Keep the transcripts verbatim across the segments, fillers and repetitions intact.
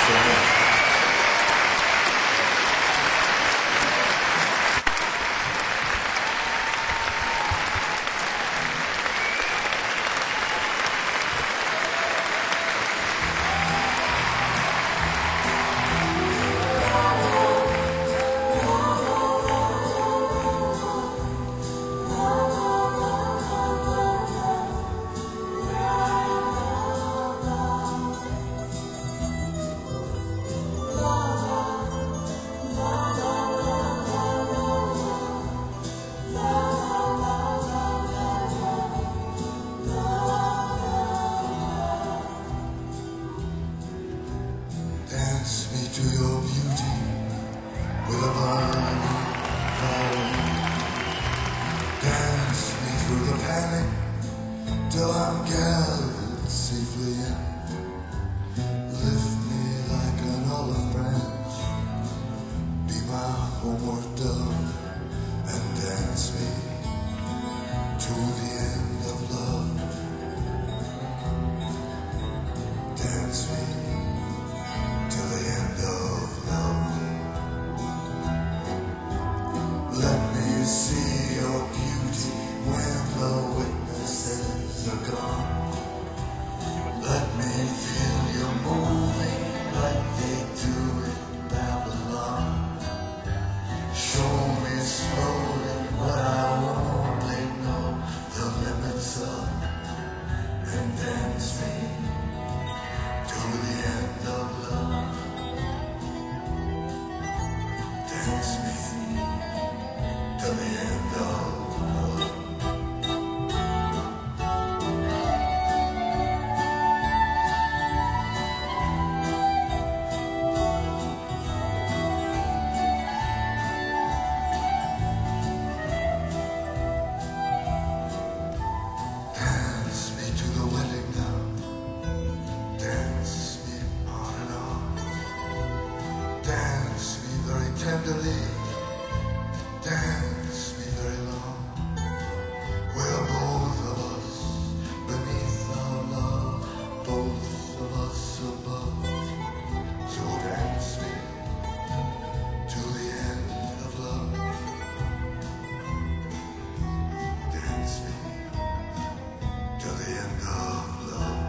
so much. Dance me to your beauty with a burning fire. Dance me through the panic till I'm gathered safely in. Lift me like an olive branch, be my homeward dove, and dance me to the end of love. Dance me to the end of love. Let me see your beauty when the witnesses are gone. Let me feel you moving like they do in Babylon. Show me slowly what I only know the limits of, and dance me to the end of love. Dance me to the end of love. Dance me to the wedding now. Dance me on and on. Dance me very tenderly. Dance me very long. We're both of us beneath our love, both of us above. So dance me to the end of love. Dance me to the end of love.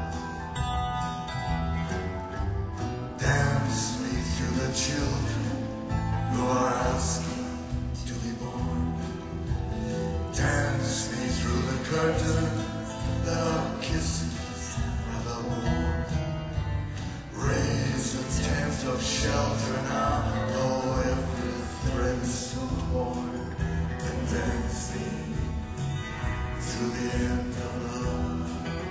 Dance me through the children who are asking to be born. Dance me through the curtain that our kisses have worn. Raise a tent of shelter now, though every thread is so torn. And dance me through the end of love.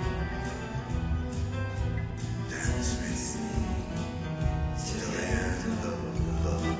Dance me to the end of love.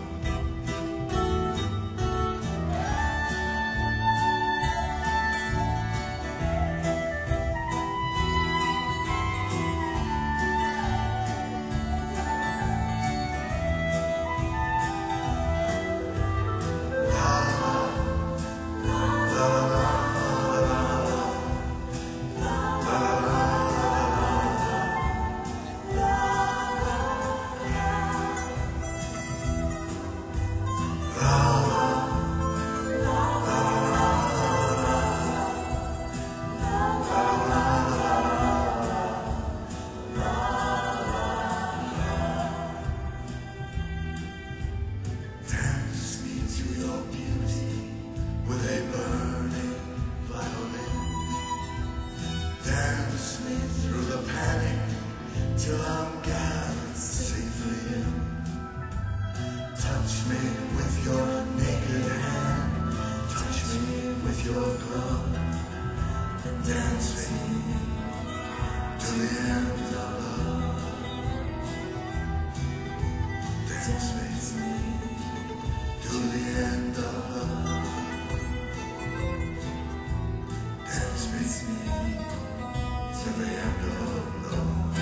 Dance me to your beauty with a burning violin. Dance me through the panic till I'm gathered safely in. Touch me with your naked hand, touch me with your glove, and dance me to the end of love. Dance me to the end of love. Dance me to the end of love.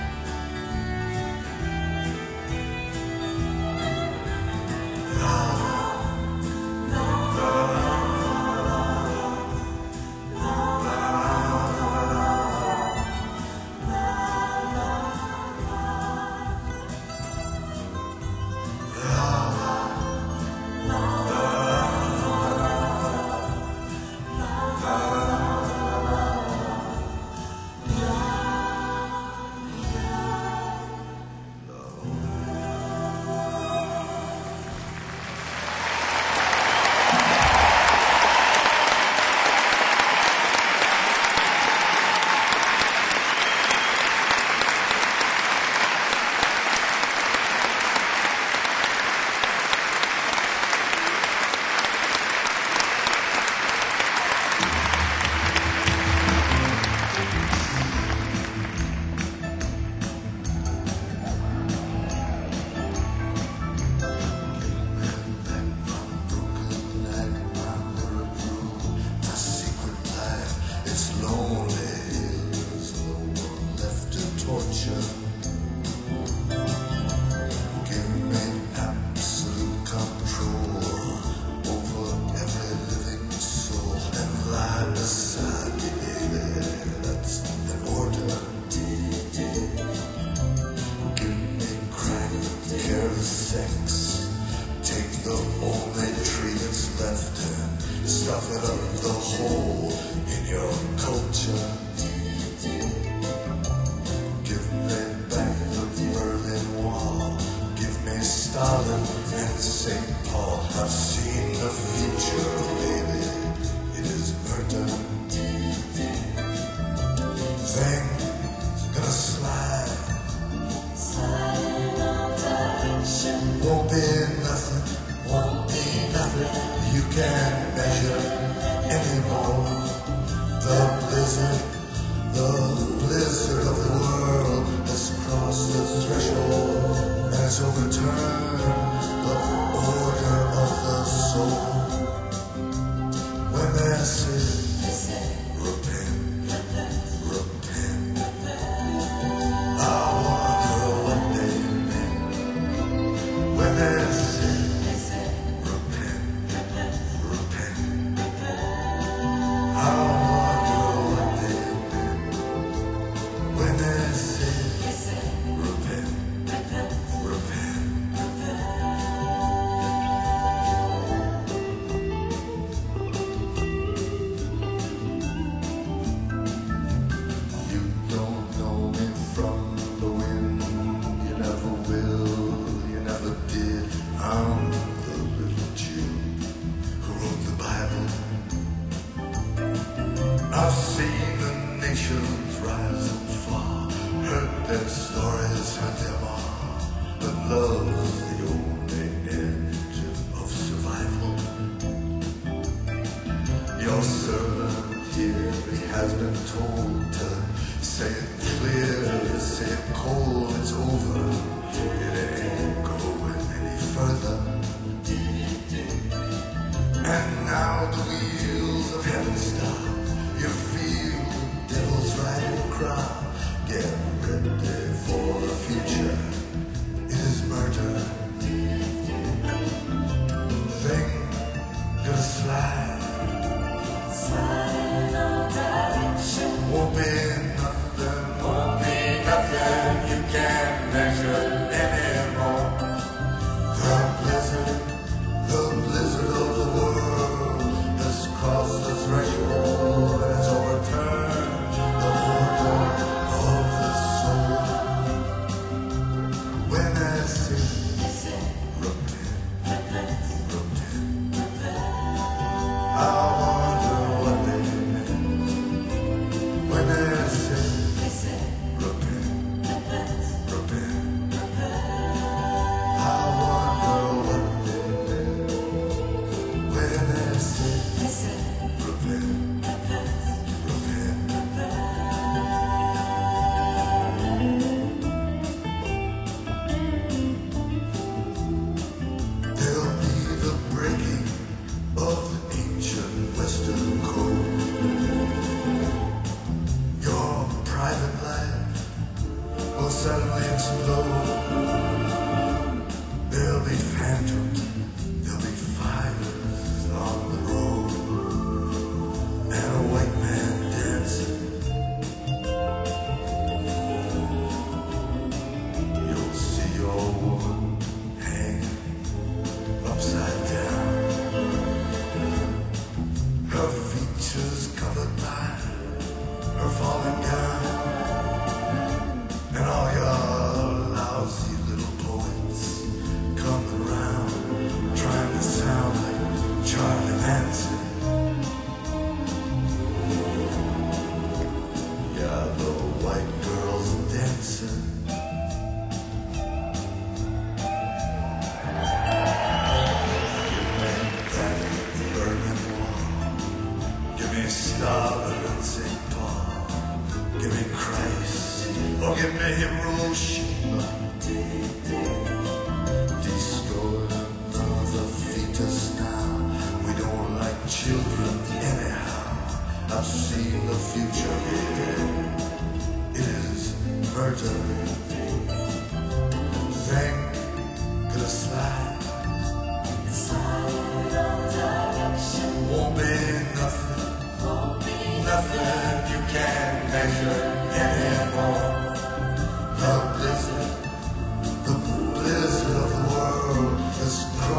Love. the only tree that's left and stuff it up the hole in your culture. Give me back the Berlin Wall. Give me Stalin and Saint Paul. I've seen the future, baby. It is murder. Things gonna slide. Slide on direction. Won't be nothing. Won't be nothing you can measure anymore. The blizzard, the blizzard of the world has crossed the threshold and has overturned the order of the soul. When they say, repent, repent, I wonder what they meant. When they say, repent, repent, I wonder what they meant. When they say, repent, repent. You don't know me from the wind. You never will, you never did. I'm the little Jew who wrote the Bible. I've seen the nations rise and fall, heard their stories, heard them all. But love's the only engine of survival. Your servant here, he has been told to say it clear, say it cold, it's over. It ain't going any further. And now the wheels of heaven stop. You feel the devil's riding crop. Get ready for the future. It is murder. Thing gonna slide. Slide on direction. Won't be nothing, won't be nothing you can't measure anymore. The blizzard, the blizzard of the world has crossed the threshold and has overturned the order of the soul. When I say, repent, repent, I wonder what they meant. When I say, repent, repent, I wonder what they meant. When I say, repent, repent. There'll be the breaking of the ancient Western code. Your private life will suddenly explode. There'll be phantoms, there'll be fires on the road, and a white man dancing. You'll see your woman hanging upside down, her features covered by her falling gown, and all your lousy little poets come around trying to sound like Charlie Manson. Yeah, the white girls dancing. That Berlin Wall. Give me Stalin and Saint Paul. Give me Christ, or give me Hiroshima. Destroy another fetus now. We don't like children anyhow. I've seen the future here. It is murder. Thing gonna slide. Slide on direction. Won't be nothing, Won't be nothing you can measure anymore. The blizzard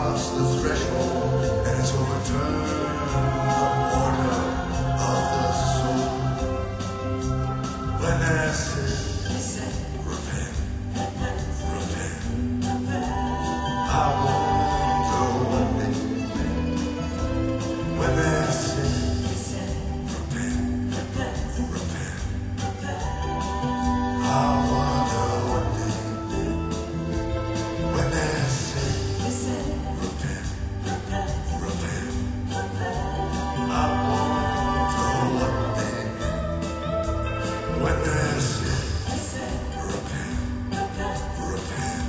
cross the threshold and it's overturned the order of the soul. When they say, repent, repent, I wonder what they mean. When they say, repent, repent, I wonder what they mean. When they say, repent, repent, I wonder what they mean. When they say, repent, repent.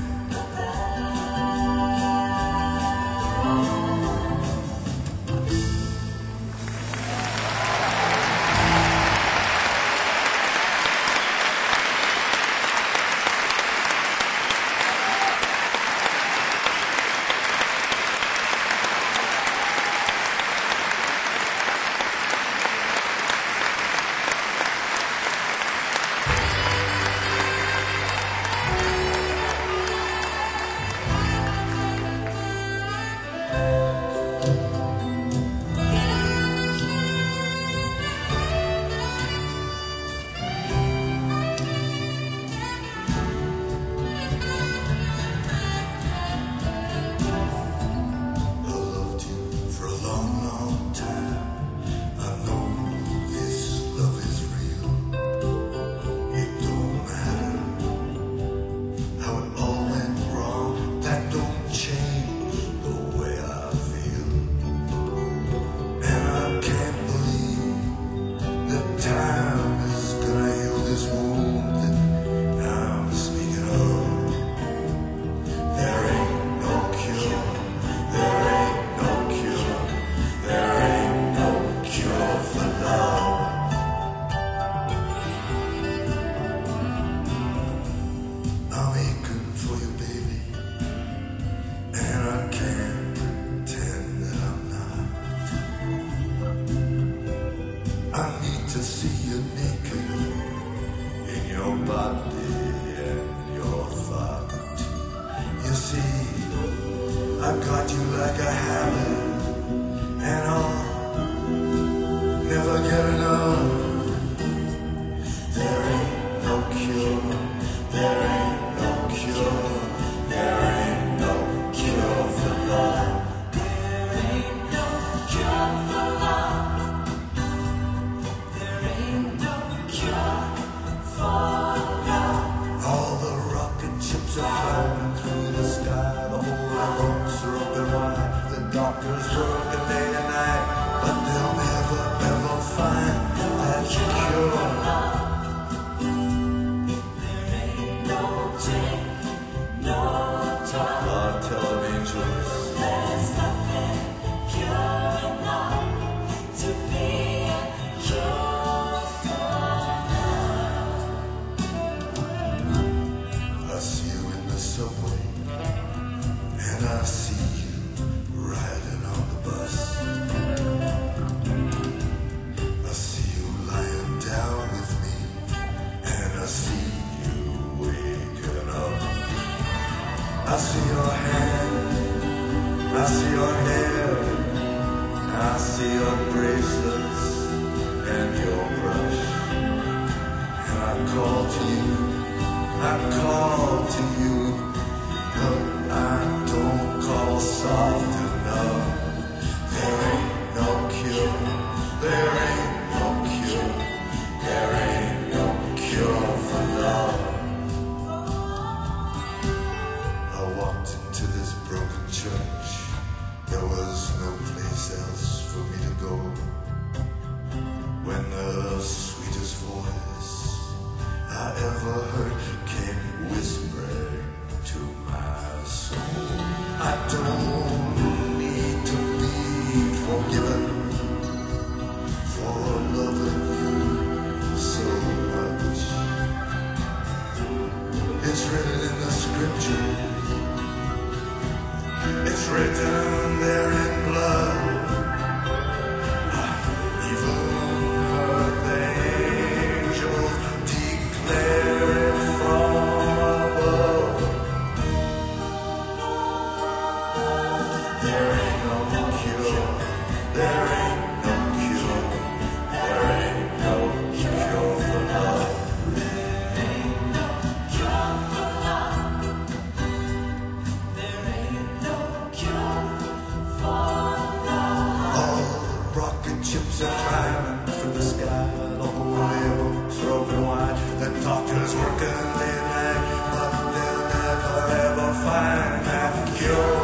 I loved you for a long, long time. I know this love is real. It don't matter how it all went wrong. That don't change the way I feel. And I can't believe that time is gonna heal this wound that I'm speaking of. There ain't no cure. There ain't no cure. There ain't no cure for love. I'm aching for you, baby, and I can't pretend that I'm not. I need to see you naked in your body and your thought. You see, I got you like a habit, and I'll never get enough. There ain't no cure. There ain't no cure. There ain't no cure for love. There ain't no cure for love. There ain't no cure for love. All the rocket ships are flying through the sky. The whole roads are open wide. The doctors working day and night, but they'll never ever find that cure. There ain't no drink, no drug. Lord, tell them angels. There's nothing pure enough to be a cure for love. I see you in the subway, and I see you riding on the bus. I see you lying down with me, and I see you waking up. I see your hand, I see your hair, I see your bracelets and your brush. And I call to you, I call to you, but I don't call soft enough. There ain't no cure, there ain't no cure, there ain't no cure for love. I walked into this broken church. There was no place else for me to go. When the sweetest voice I ever heard came whispering to my soul, I don't need to be forgiven for loving you so much. It's written in the scripture. It's There ain't no cure. There ain't no cure. There ain't no cure for love. There ain't no cure for love. There ain't no cure for love. All the rocket ships are climbing through the sky. The whole airboat's roving wide. The doctors working day and night, but they'll never ever find that cure.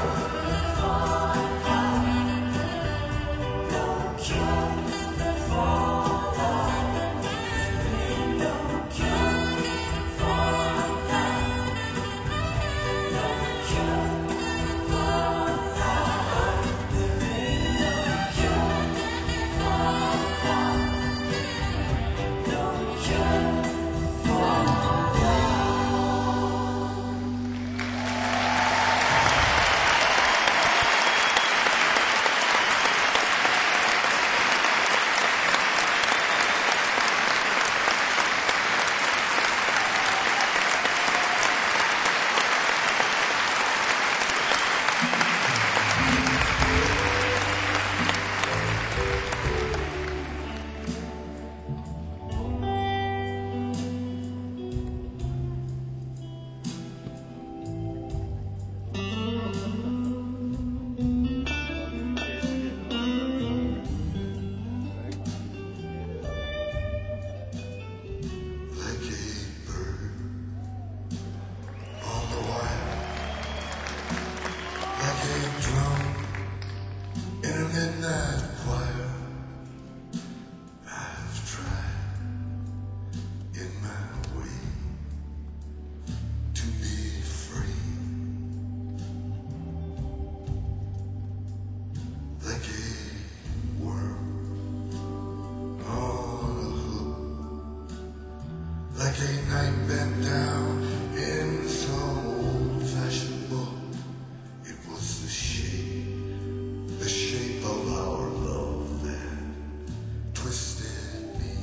Like a night bent down in some old-fashioned book. It was the shape, the shape of our love that twisted me.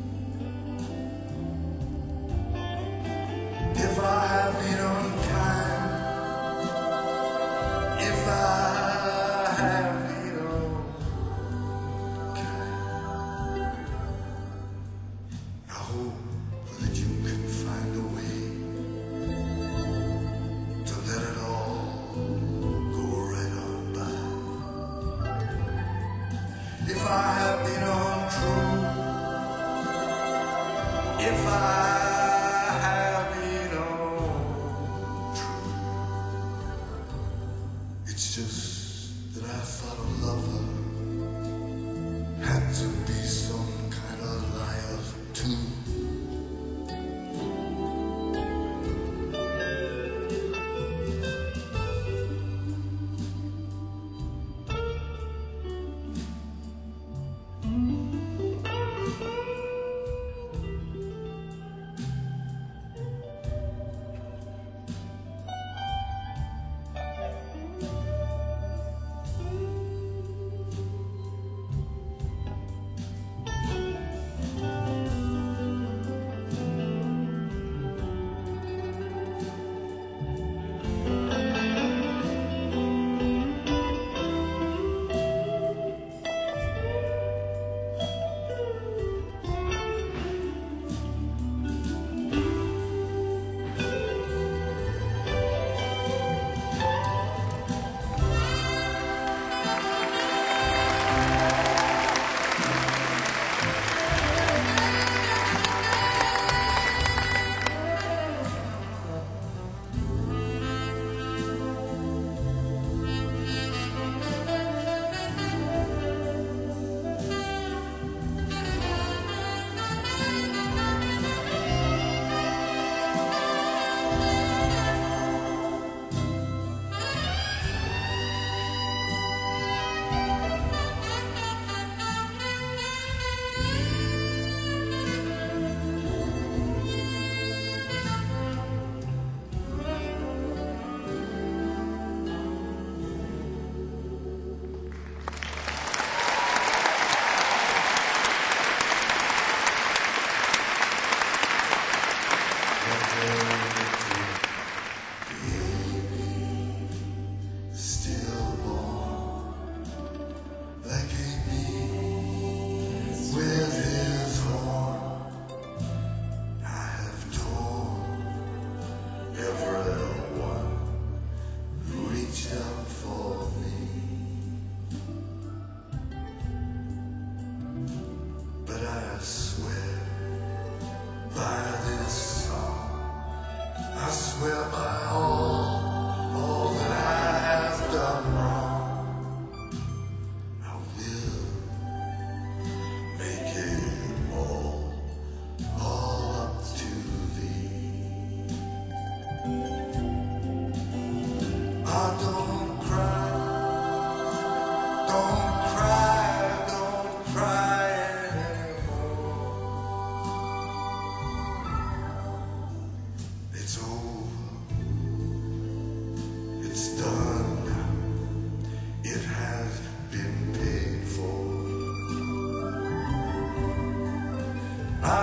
If I had been unkind, if I had been unkind, I hope that you can find a way to let it all go right on by. If I have been untrue, if I have been untrue, it's just that I thought a lover had to be some kind of liar too.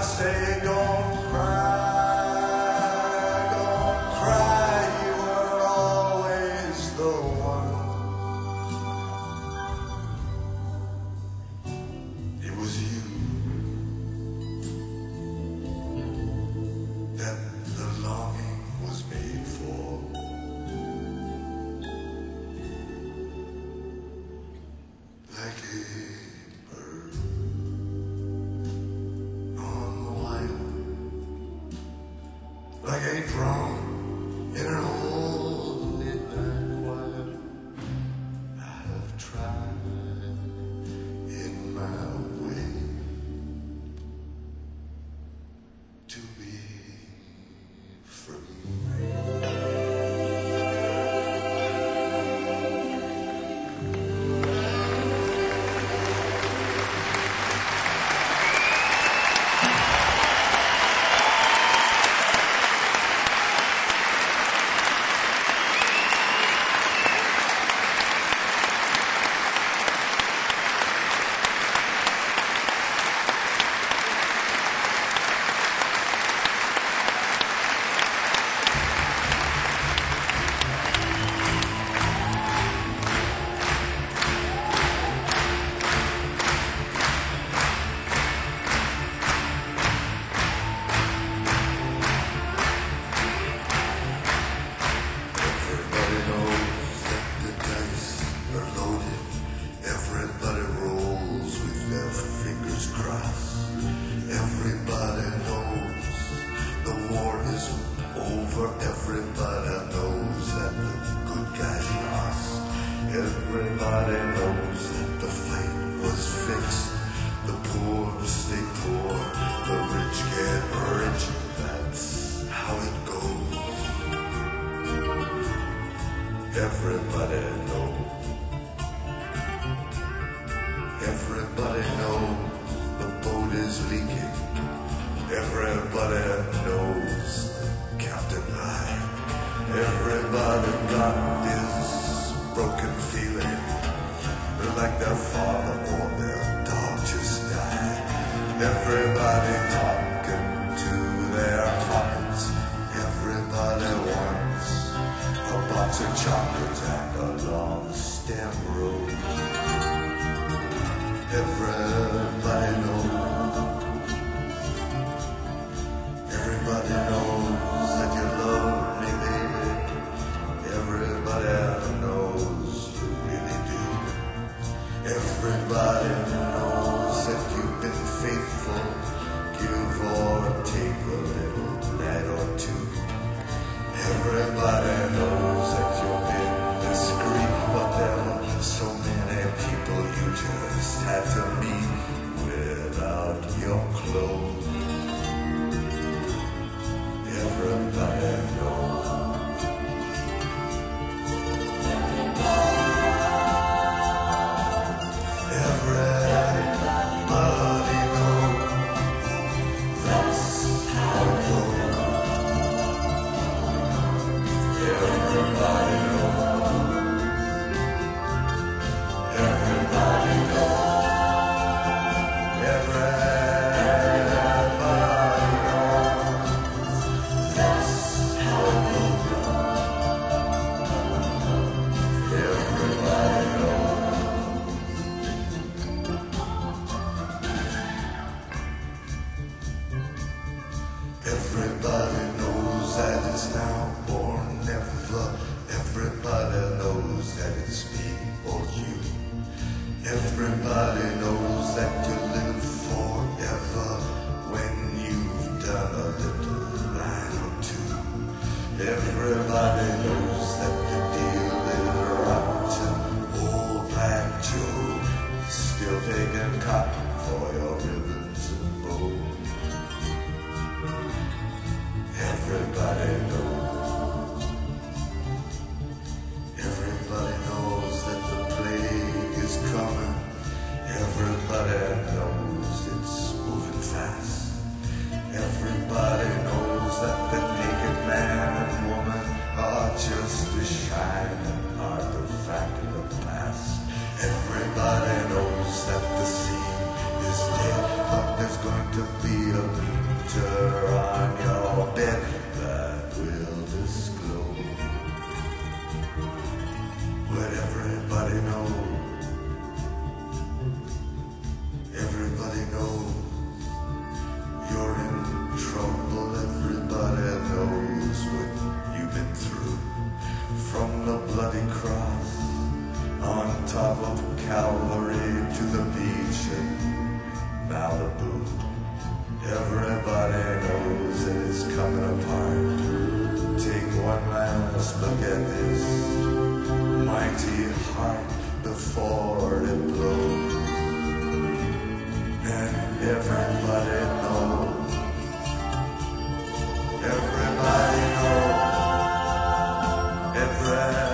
say don't cry, don't cry, you were always the one. It was you that the longing was made for. Like a bird on the wire, like a drum in an old midnight choir. I have tried in my way to be free. Everybody knows that the dice are loaded. Everybody rolls with their fingers crossed. Everybody knows the war is over. Everybody knows that the good guys lost. Everybody knows that the fight was fixed. The poor stay poor, the rich get rich. That's how it goes. Everybody knows. Everybody knows the boat is leaking. Everybody knows Captain Eye. Everybody got this broken feeling, like their father or their dog just died. Everybody talking to their hearts. Everybody wants a box of chocolates and a long stem road. Everybody knows. Everybody knows that you love me, baby. Everybody knows you really do. Everybody knows that you've been faithful. Give or take a little night or two. Everybody knows that you've been discreet, but there are so many people you just had to meet without your clothes. Everybody knows. Everybody knows. That's how it goes. Everybody knows. Everybody knows. Everybody knows. That's how it goes. Everybody knows. Everybody knows that it's now or never. Everybody knows that it's me or you. Everybody knows that you live forever when you've done a little line or two. Everybody knows that the deal is rotten. Old Black Joe still taking cotton for your ribbons and bows. Everybody knows. Everybody knows that the plague is coming. Everybody knows it's moving fast. Everybody knows that the naked man and woman are just a shining artifact of the past. Everybody knows that the scene is dead, but there's going to be a Everybody knows. Everybody knows. You're in trouble. Everybody knows what you've been through. From the bloody cross on top of Calvary to the beach in Malibu. Everybody knows that it's coming apart. Take one last look at this mighty heart before it blows. And everybody knows. Everybody knows. Everybody.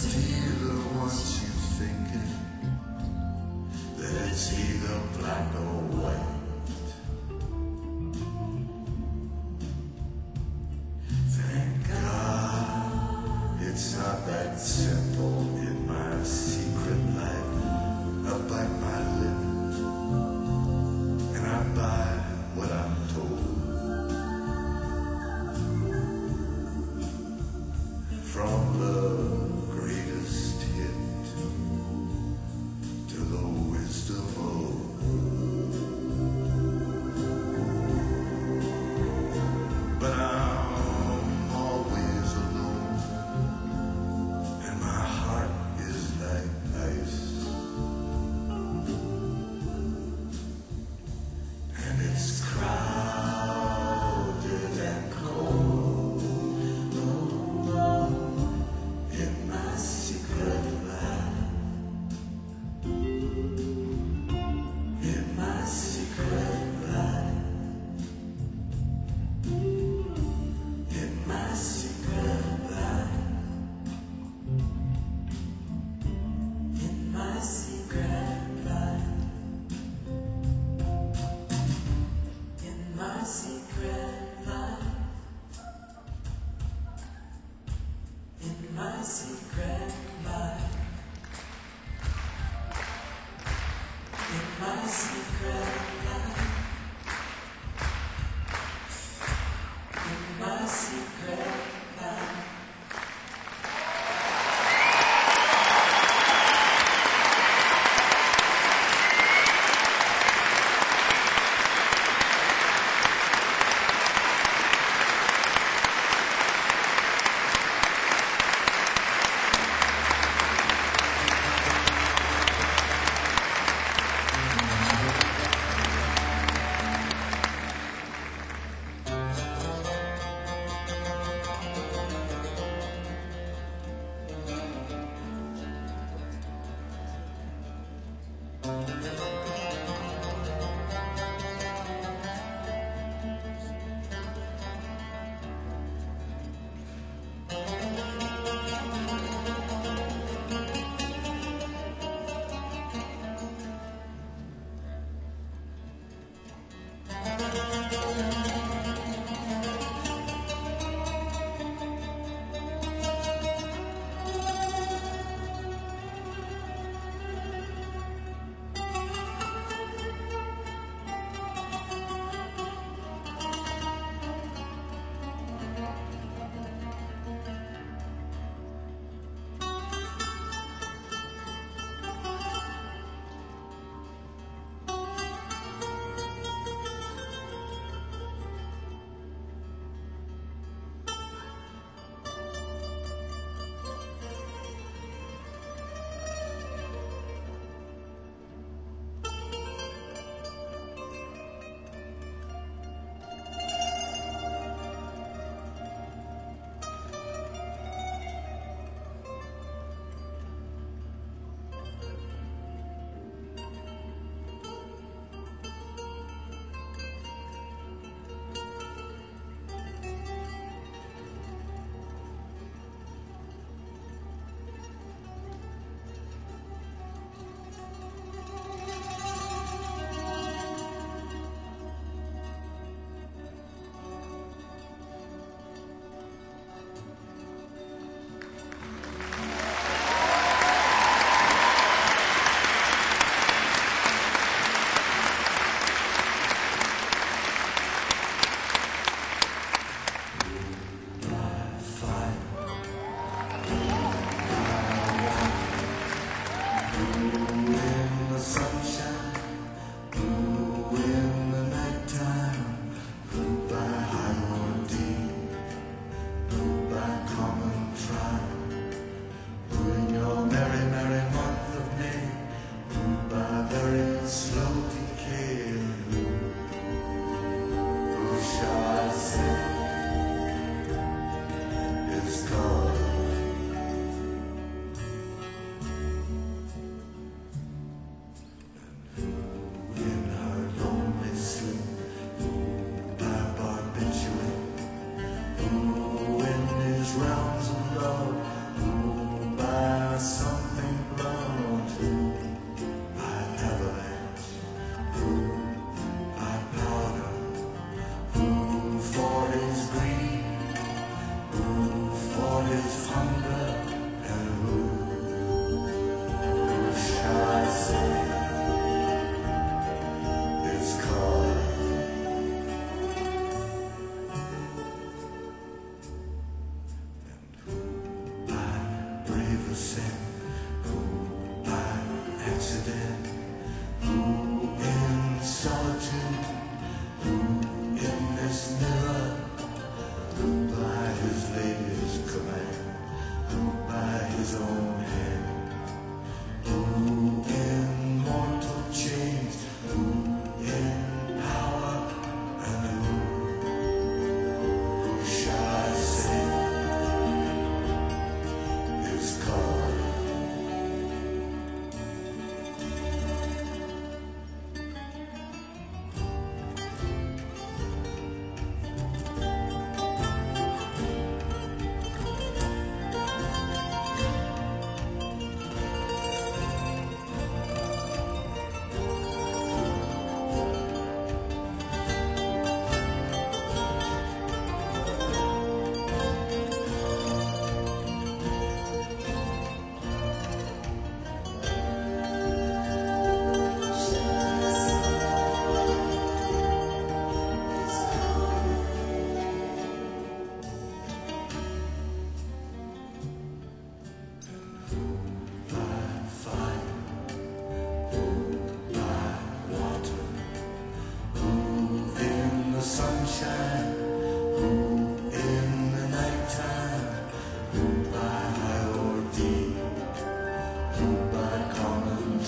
dealer wants you thinking that it's either black or white. Thank God it's not that simple in my secret life. I bite my lip and I buy what I'm told. From the greatest hit to the wisdom of old.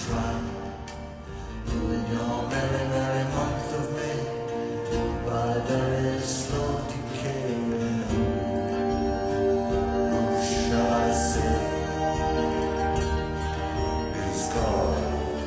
right. In your merry, merry month of May, by very slow decay, who shall I say is gone?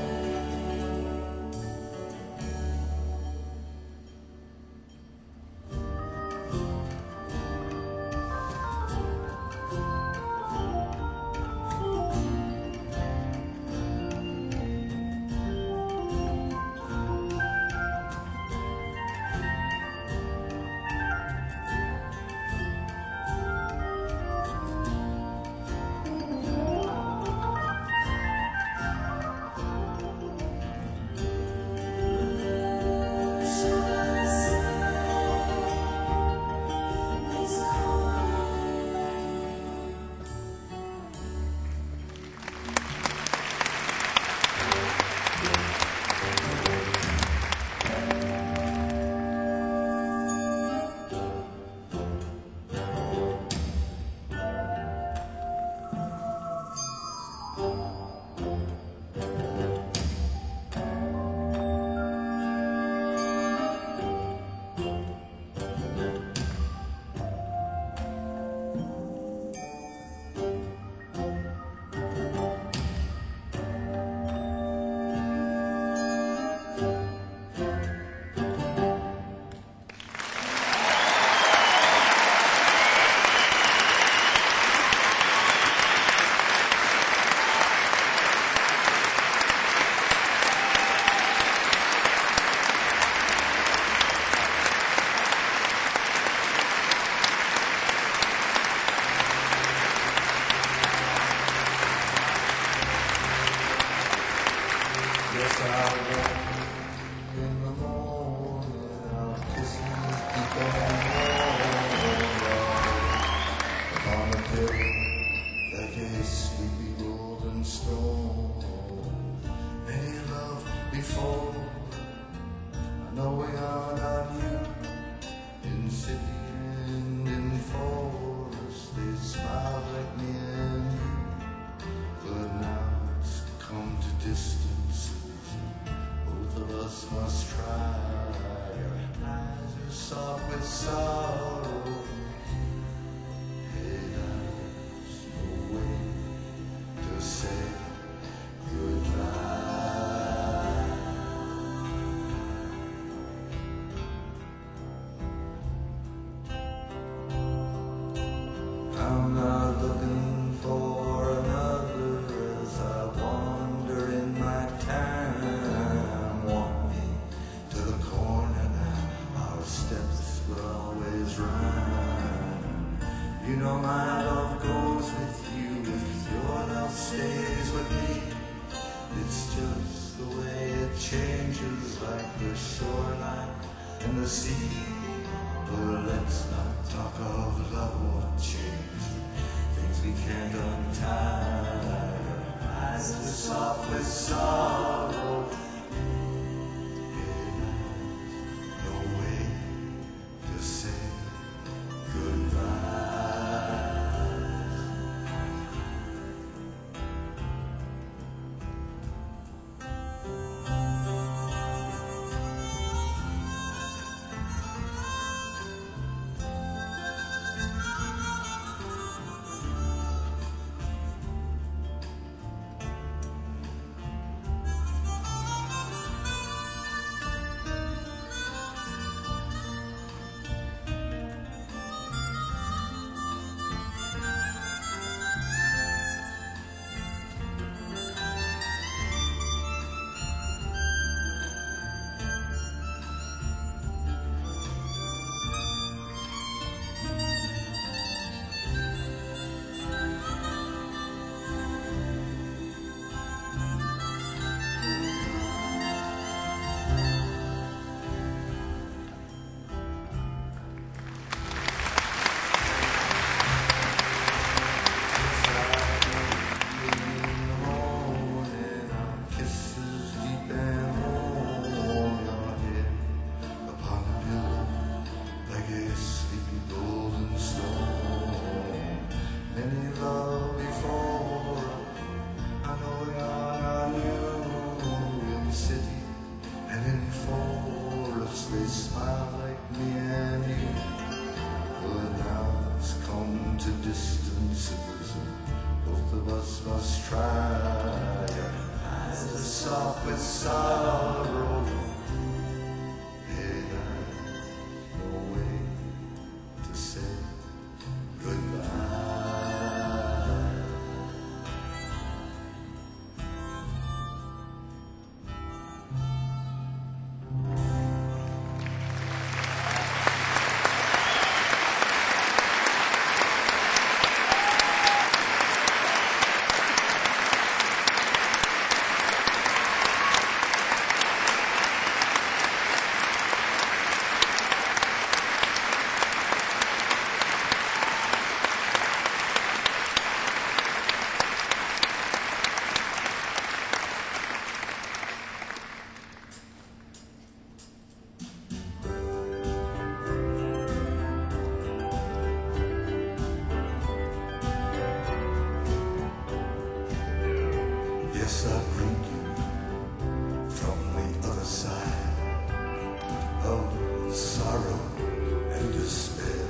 Yes, I walk in the morning, I'll kiss you deep on upon a pillow like a sleepy golden stone. Many loved before, knowing on on you, in city and in forest, they smiled like me and you, but now it's come to distance. Both of us must try. Your eyes are soft with sorrow. Hey, there's no way to say goodbye. I'm not looking for another as I wander in my time. Always rhyme. You know my love goes with you, if your love stays with me. It's just the way it changes, like the shoreline and the sea. But let's not talk of love or change, things we can't untie. Your eyes are soft with sorrow. soft with sorrow. Hey, I've no way to say goodbye. Yes, I bring you from the other side of sorrow and despair,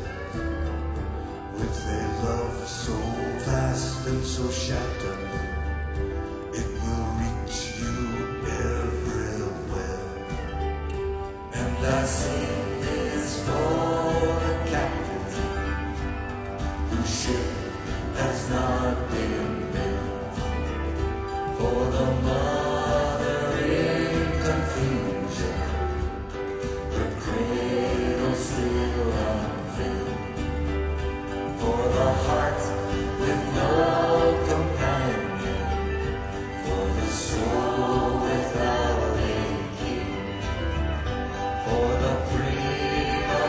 with a love so vast and so shattered, it will reach you everywhere. And I sing this for the captains whose ship has not been built, for the mother in confusion, her cradle still unfilled, for the heart with no companion, for the soul without a king, for the prima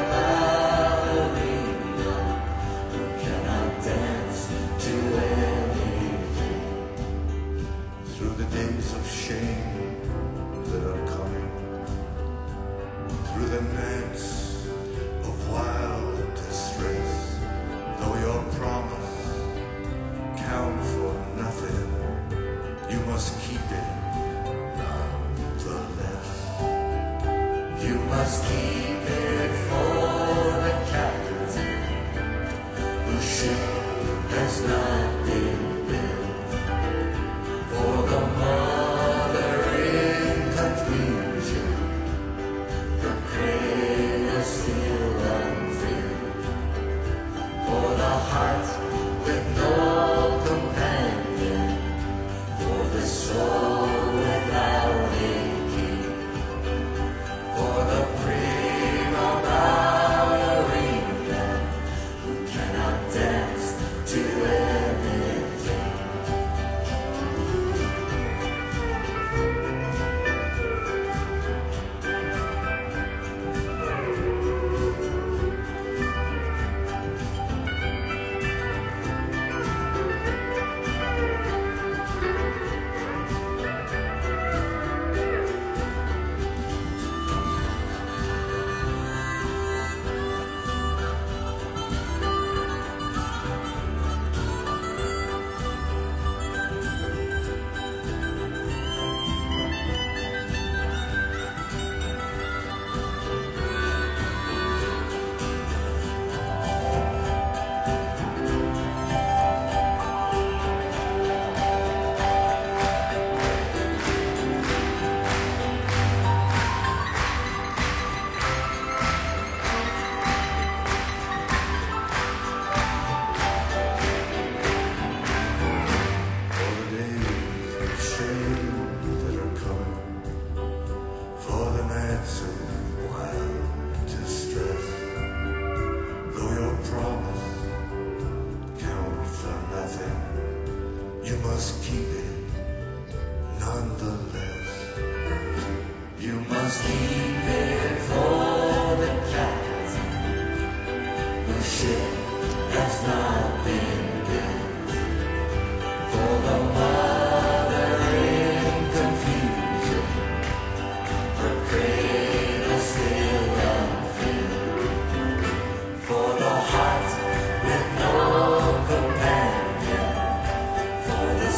ballerina who cannot dance to anything. Through the days of shame that are coming, through the nights of wild distress, though your promise count for nothing, you must keep it nonetheless. You must keep it for the captain whose ship has not been built, for the mother in confusion, her cradle still unfilled, for the heart with no companion, for the soul without a king, for the prima ballerina who cannot dance to anything.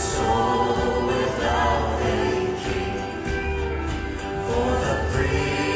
Soul without a king, for the free.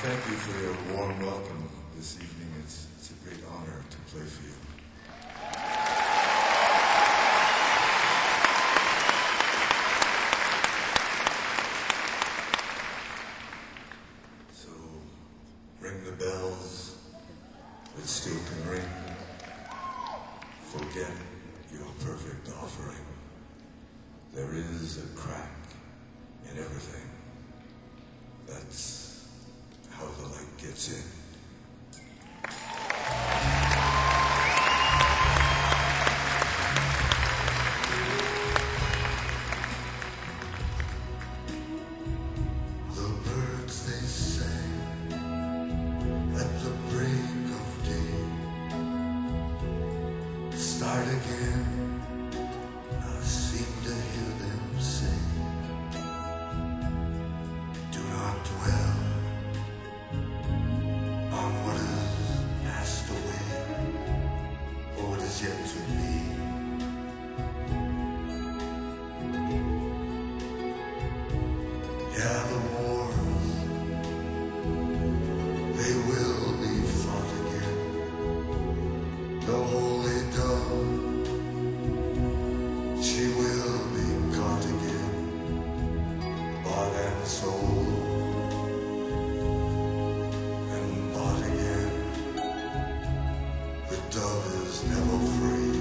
thank you for your warm welcome this evening. It's, it's a great honor to play for you. So, ring the bells that still can ring. Forget your perfect offering. There is a crack in everything. That's how the light gets in. The birds they sang at the break of day start again. I seem to hear them say, do not dwell on what has passed away, or what is yet to be. Yeah, the wars, they will be fought again. The holy dove, she will be caught again, bought and sold. Dove is never free.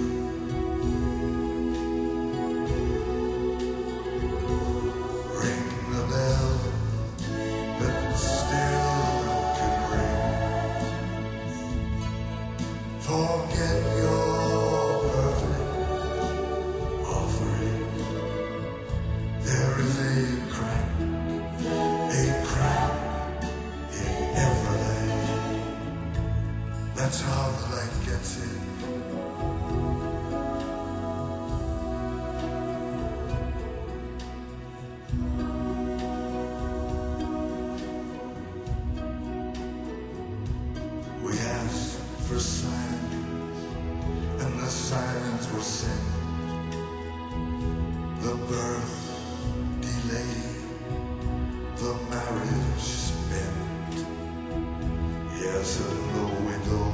Ring the bell that still can ring. Forget your perfect offering. There is a crack, a crack in everything. That's how the light gets in. We asked for signs, and the signs were sent. The birth delayed, the marriage spent. Yes, and the widow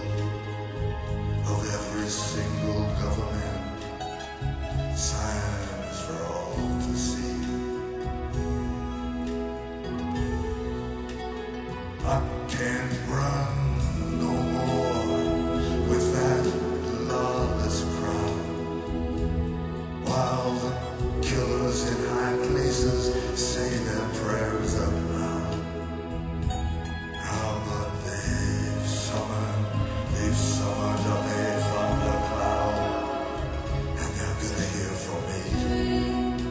of every single government, signs for all to see. I can't run no more with that lawless crowd, while the killers in high places say their prayers out loud. How but they've summoned, they've summoned up a thundercloud, and they're gonna hear from me.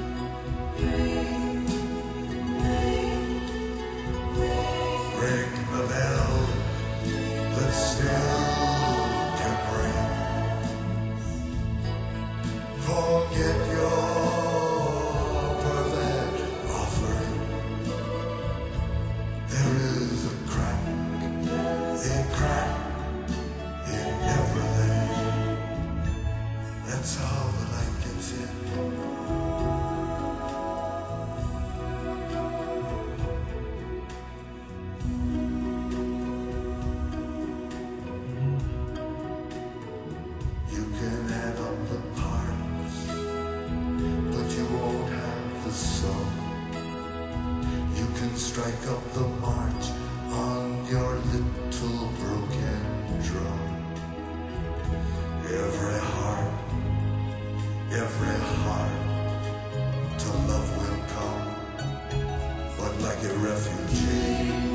Ring the bell that still can ring. Forget your perfect offering. There is a crack, a crack in everything. That's how the light gets in. You can add up the parts, but you won't have the sum. You can strike up the march on your little broken drum. Every heart, every heart to love will come, but like a refugee.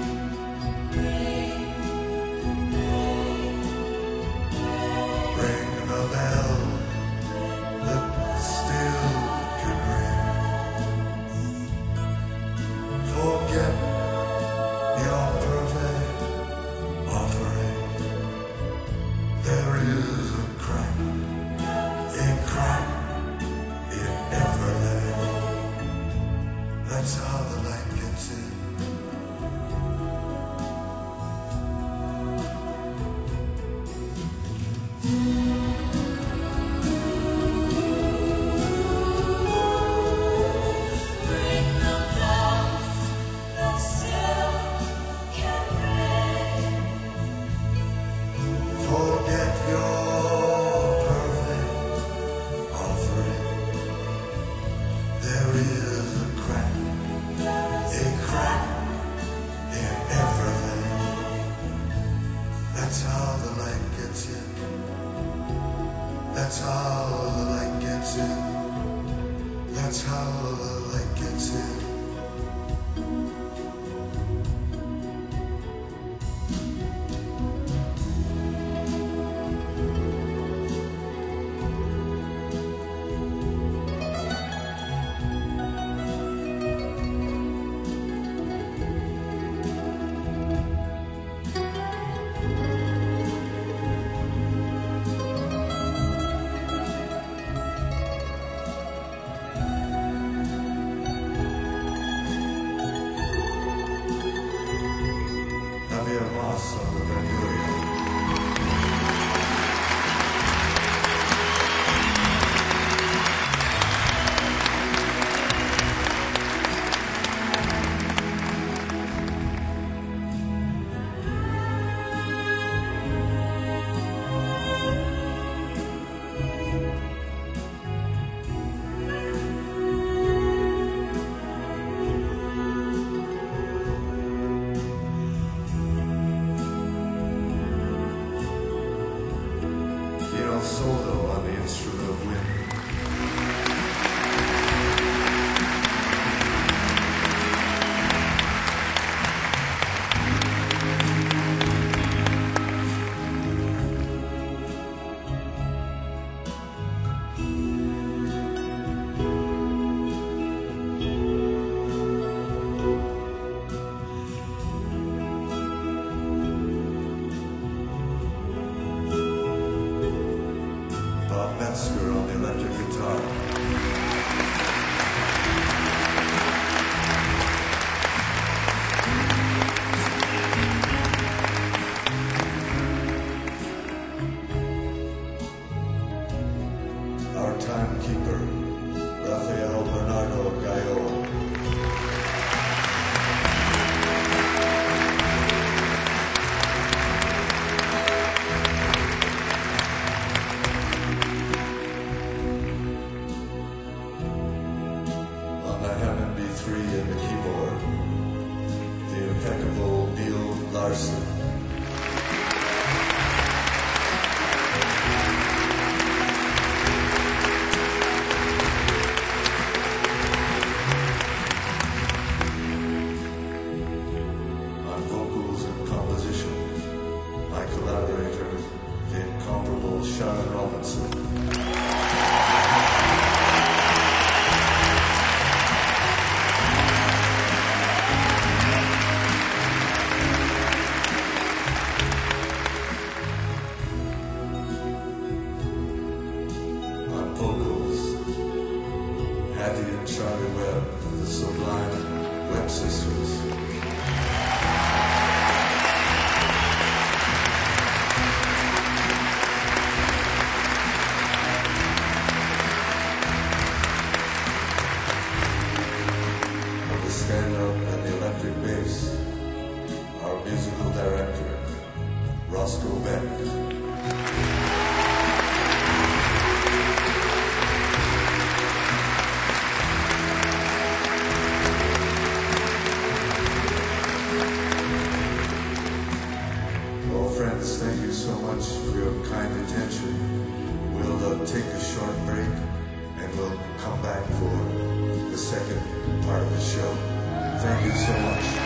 Ring the bell that still can ring. Forget your perfect offering. There is a crack, a crack in everything. That's how the light gets in. Ring the bells that still can Larson. On vocals and composition, my collaborator, the incomparable Sharon Robinson. Hattie and Charlie Webb, the Sublime Webb Sisters. On the stand-up and the electric bass, our musical director, Roscoe Beck. Friends, thank you so much for your kind attention. We'll uh, take a short break and we'll come back for the second part of the show. Thank you so much.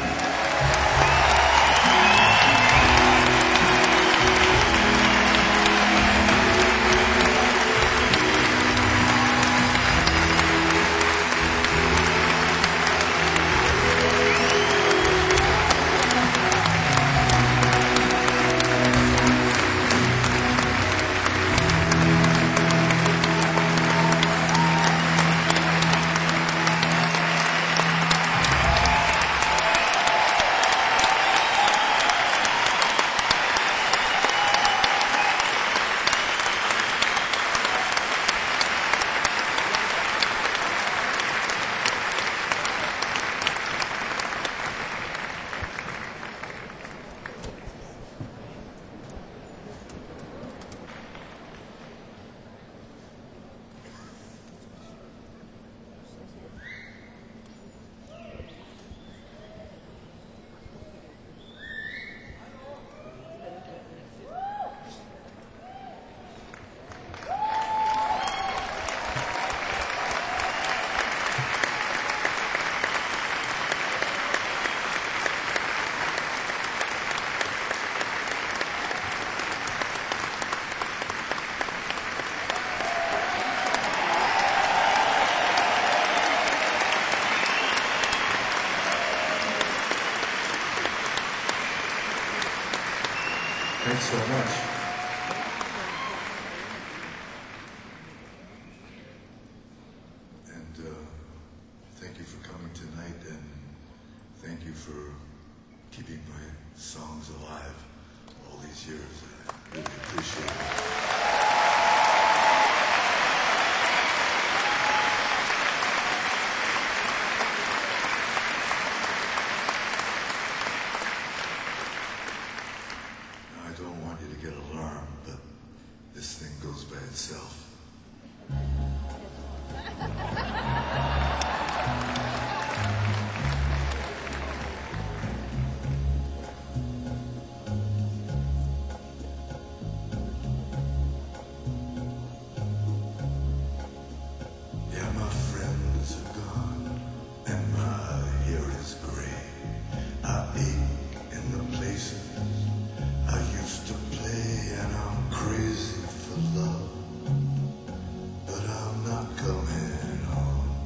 Thanks so much. And uh, thank you for coming tonight, and thank you for keeping my songs alive all these years. I really appreciate it. I don't want you to get alarmed, but this thing goes by itself. Yeah, my friends are gone, and my hair is gray. I ache in the places I used to play, and I'm crazy for love, but I'm not coming home.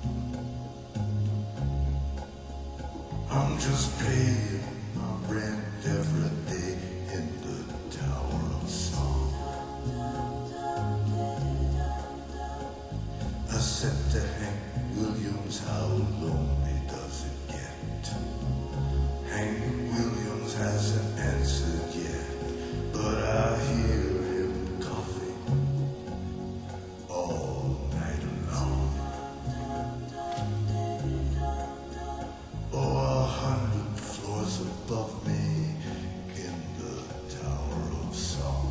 I'm just paying my rent every day in the Tower of Song. I said to Hank Williams, how lonely does it get? Hank Williams hasn't answered yet, but I hear him coughing all night long. Oh, a hundred floors above me in the Tower of Song.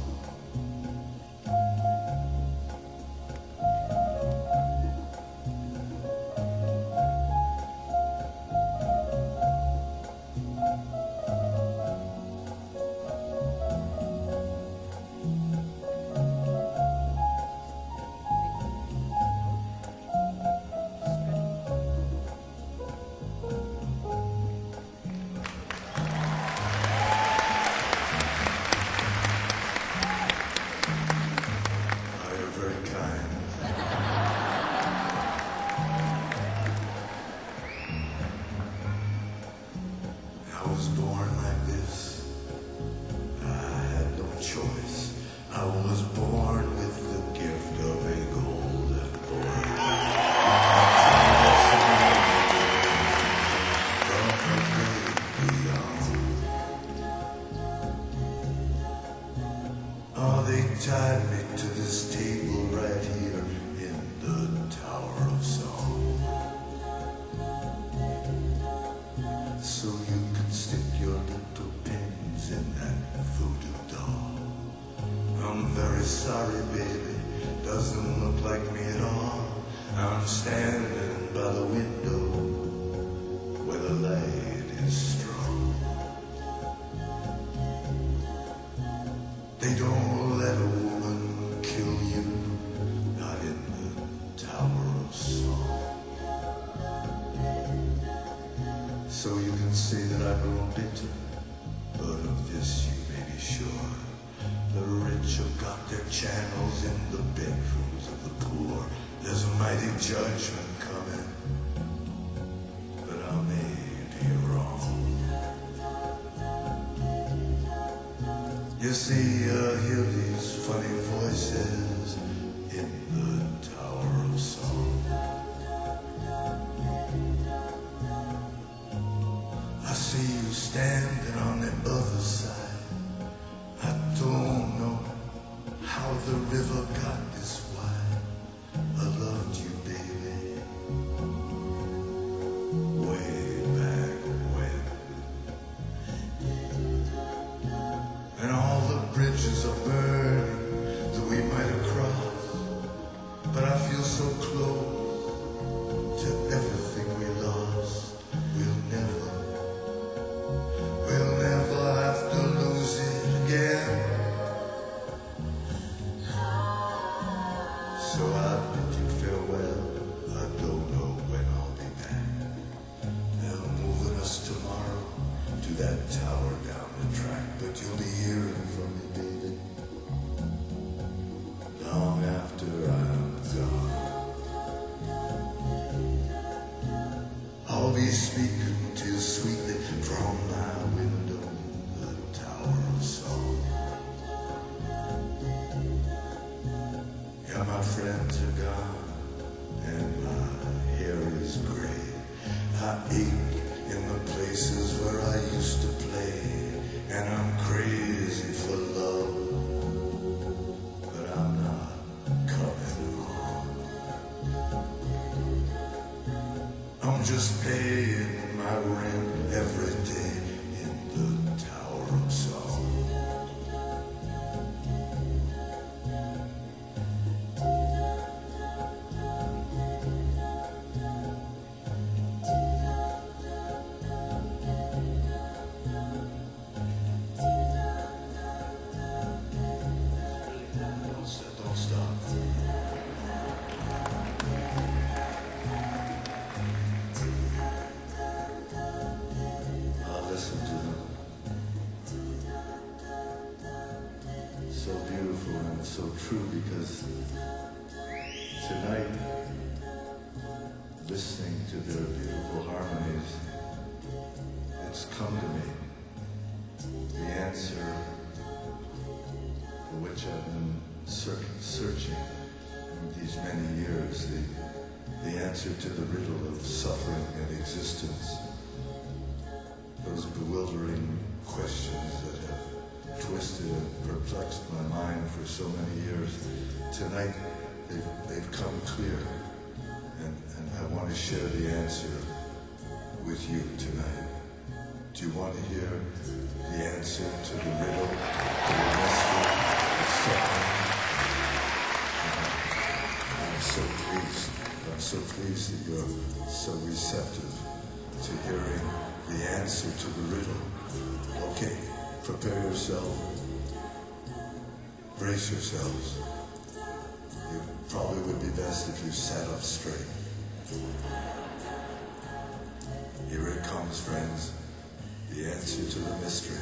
I was born like this. I had no choice. I was born with the gift of a golden voice. Oh, they tied me to this table right here in the Tower of Song, so you can stick your little pins in that voodoo doll. I'm very sorry, baby, doesn't look like me at all. I'm standing by the window where the light is strong. They don't let a woman kill you, not in the Tower of Song. So you can say that I've grown bitter, but of this you may be sure. The rich have got their channels in the bedrooms of the poor. There's a mighty judgment coming, but I may be wrong. You see, I hear these funny voices in the Tower of Song. I see you standing on the other side. I don't know how the river got this wide. I loved you, baby, way back when. And all the bridges are burning that we might have crossed, but I feel so close to everything we lost. We'll never, we'll never have to lose it again. So I bid you farewell. I don't know when I'll be back. They're moving us tomorrow to that tower down the track, but you'll be hearing from me, baby, long after I'm gone. I'll be speaking to you sweetly from my window, the Tower of Song. Yeah, my friends are gone, and my hair is gray. I ache in the places where I used to play, and I'm crazy for love, but I'm not coming home. I'm just paying my rent every day in the Tower of Song. Don't stop. I'll listen to them. So beautiful and so true, because tonight, listening to their beautiful harmonies, it's come to me, the answer for which I've been search- searching these many years, the, the answer to the riddle of suffering and existence, those bewildering questions that have twisted and perplexed my mind for so many years. Tonight, they've, they've come clear, and, and I want to share the answer with you tonight. Do you want to hear the answer to the riddle, to the mystery of suffering? I'm so pleased. I'm so pleased that you're so receptive to hearing the answer to the riddle. Okay, prepare yourself. Brace yourselves. It probably would be best if you sat up straight. Here it comes, friends. The answer to the mystery.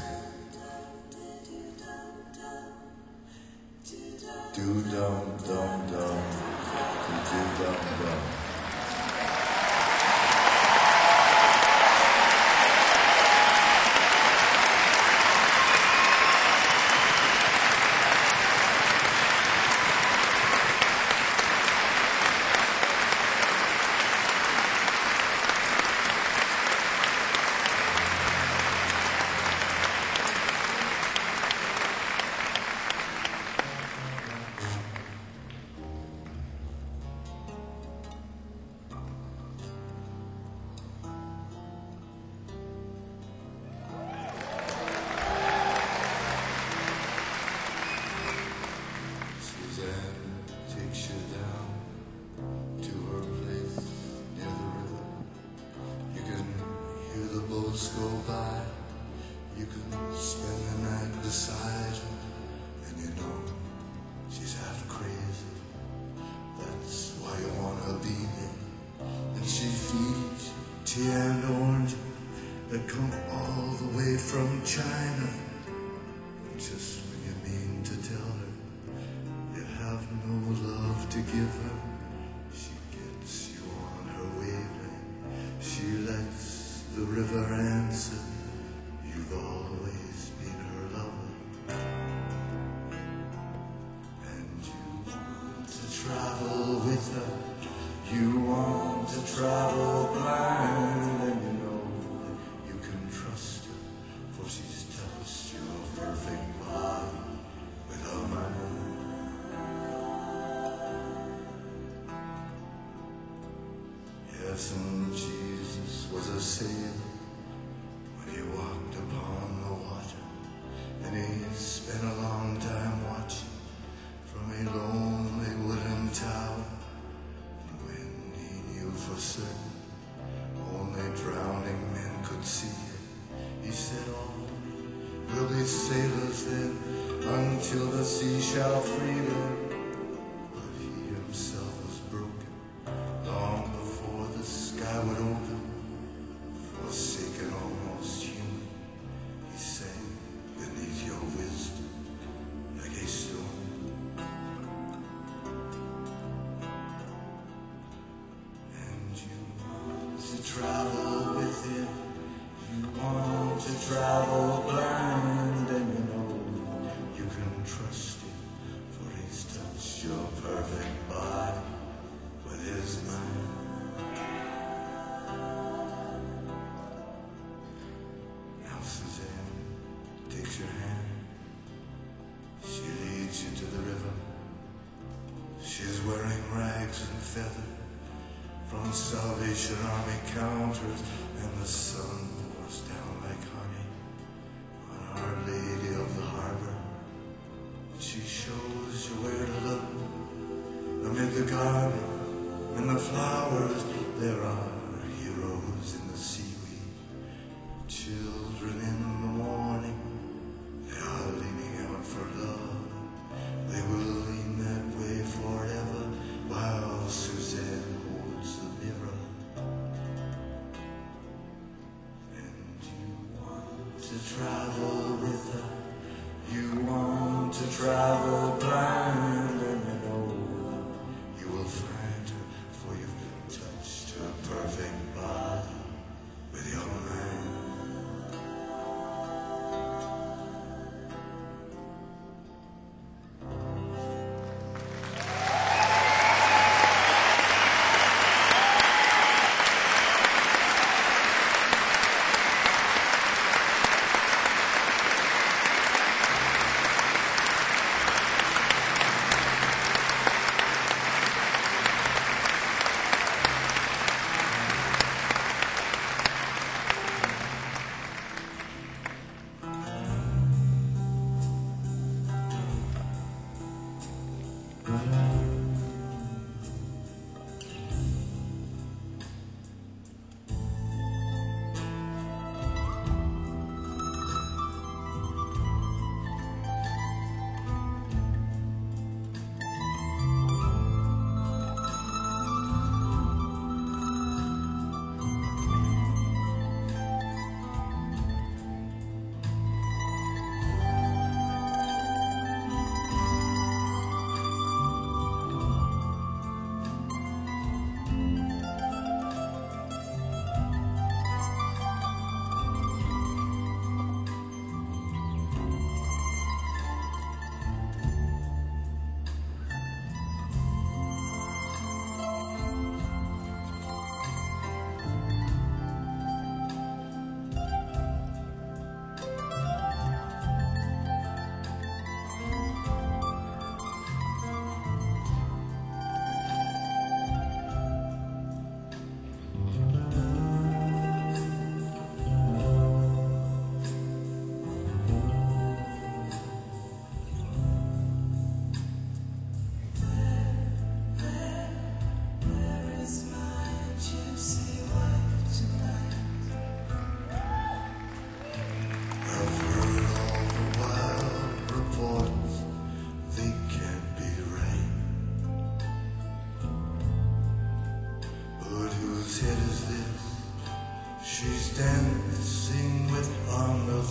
Do dum dum dum, do dum dum. worlds go by, you can spend the night beside her, and you know she's half crazy. That's why you wanna be there. And she feeds you tea and orange that come all the way from China. And just when you mean to tell her you have no love to give her, she gets you on her wavelength. She lets the river answer, you've always been her lover. And you want to travel with her, you want to travel blind, and you know that you can trust her, for she's touched your perfect body with her mind. Yes, and Jesus was a sailor when he walked upon the water, and he spent a long time watching from a lonely wooden tower. And when he knew for certain only drowning men could see it, he said, "All will be sailors then until the sea shall free them." But he himself was broken long before the sky would open. Forsaken, almost human, he sank beneath your wisdom like a stone. And you want to travel with him, you want to travel blind, and you know you can trust him, for he's touched your perfect body with his mind. Now Suzanne takes your hand, she leads you to the river. She's wearing rags and feather from Salvation Army counters, and the sun pours down like honey on Our Lady of the Harbor. She shows you where to look. Amid the garden and the flowers, there are heroes in the seaweed, children in the morning. They are leaning out for love. They will lean that way forever while Suzanne holds the mirror. And you want to travel with her, you want to travel blind, and you know you will find her, for you've been touched her perfect body with your mind.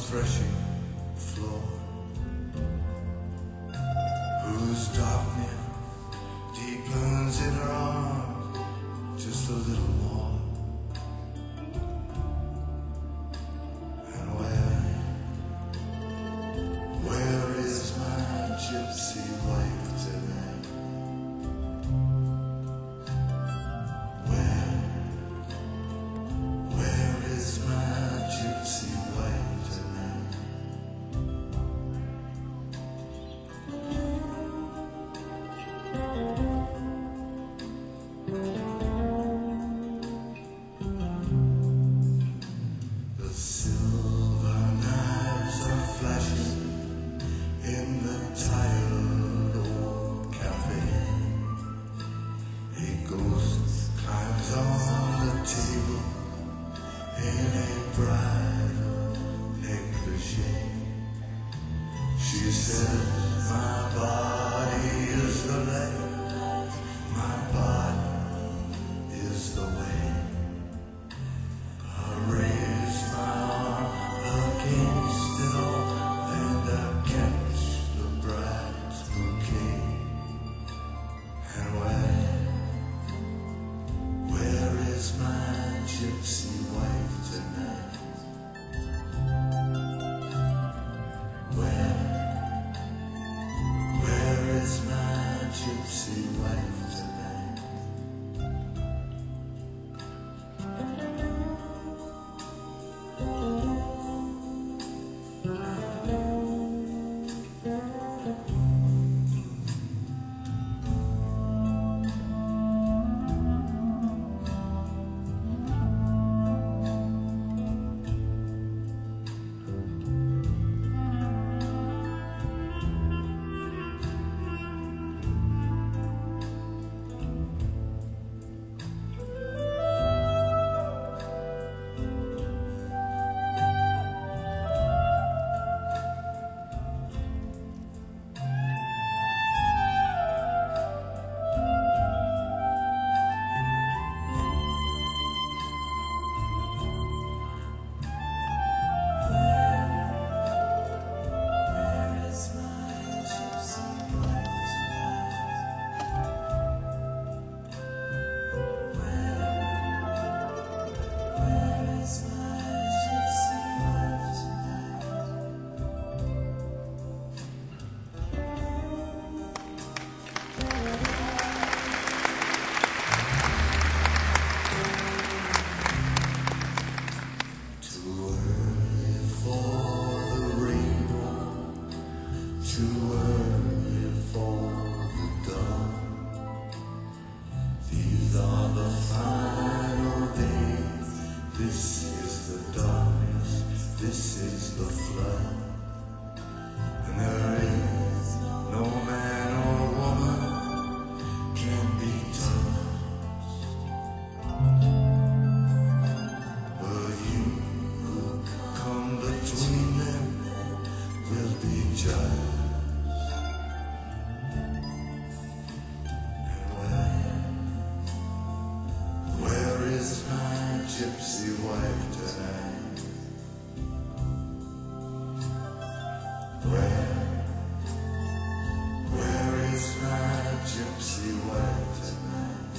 threshing floor, whose darkness deepens in her arms just a little more. And where, where is my gypsy wife tonight? Where, where is my gypsy wife tonight? The silver knives are flashing in the tired old cafe. A ghost climbs on the table in a bridal negligee. She says, my body is the leg, my body is the way. I raise my arm against it all, and I catch the bride's bouquet. And where, where is my gypsy wife tonight? Where, where is my gypsy wife tonight? Too early for the rainbow, too early for the dawn. These are the final days. This is the darkness, this is the flood. And there is no man or woman can be touched, but you who come between them will be judged. And where, where is my gypsy wife tonight? Where, where is my gypsy wife tonight?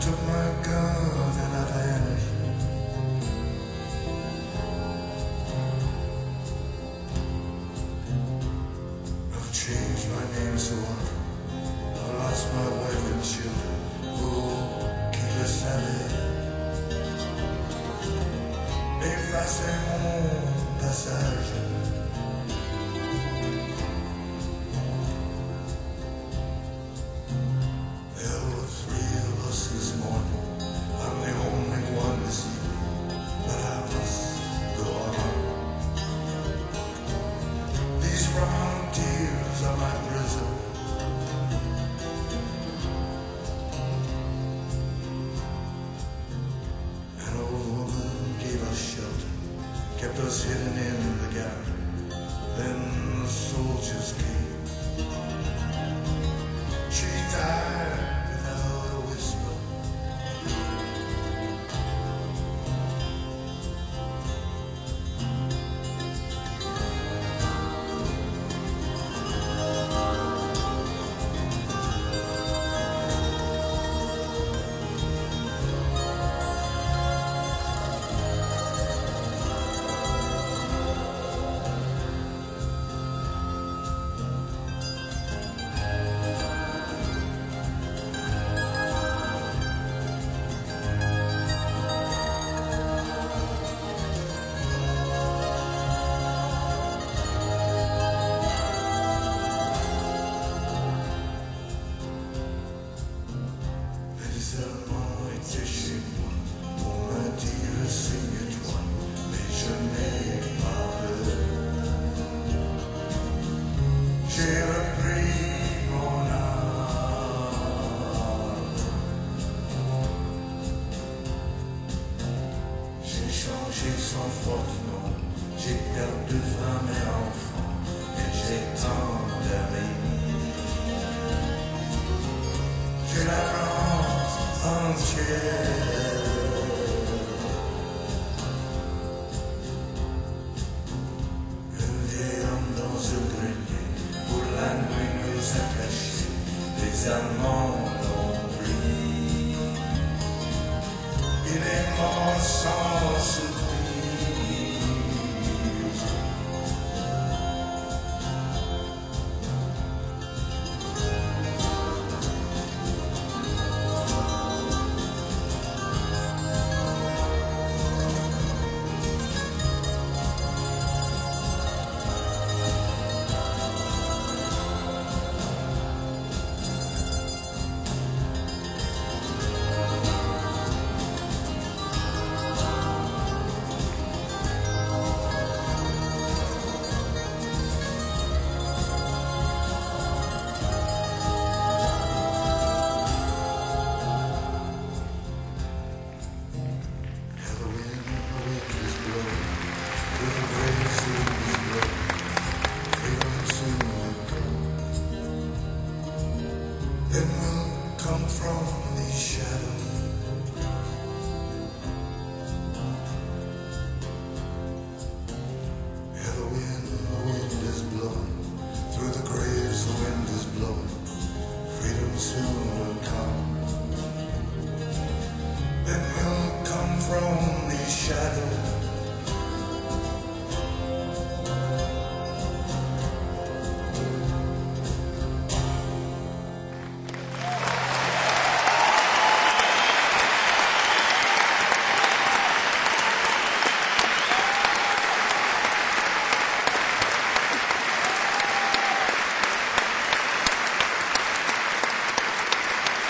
took my gun and I vanished. I've changed my name so often. I lost my wife and children. Oh, keep us savage. Effacer mon passage. There were three of us this morning. I'm the only one this evening, but I must go on. These frontiers are my prison. An old woman gave us shelter, kept us hidden in the garret. Then the soldiers came. She died without a whisper. Seulement été chez moi, on m'a dit renseigne-toi, mais je n'ai pas peur. J'ai repris mon âme. J'ai changé sans faute, non. J'ai perdu femme et enfant, mais j'ai tant d'amis. J'ai la France entière. Un vieil homme dans un grenier, pour la nuit nous a cachés, les Allemands l'ont pris. Il est mort sans surprise. Then will come from these shadows. Yeah, the wind, the wind is blowing. Through the graves, the wind is blowing. Freedom soon will come. Then will come from these shadows.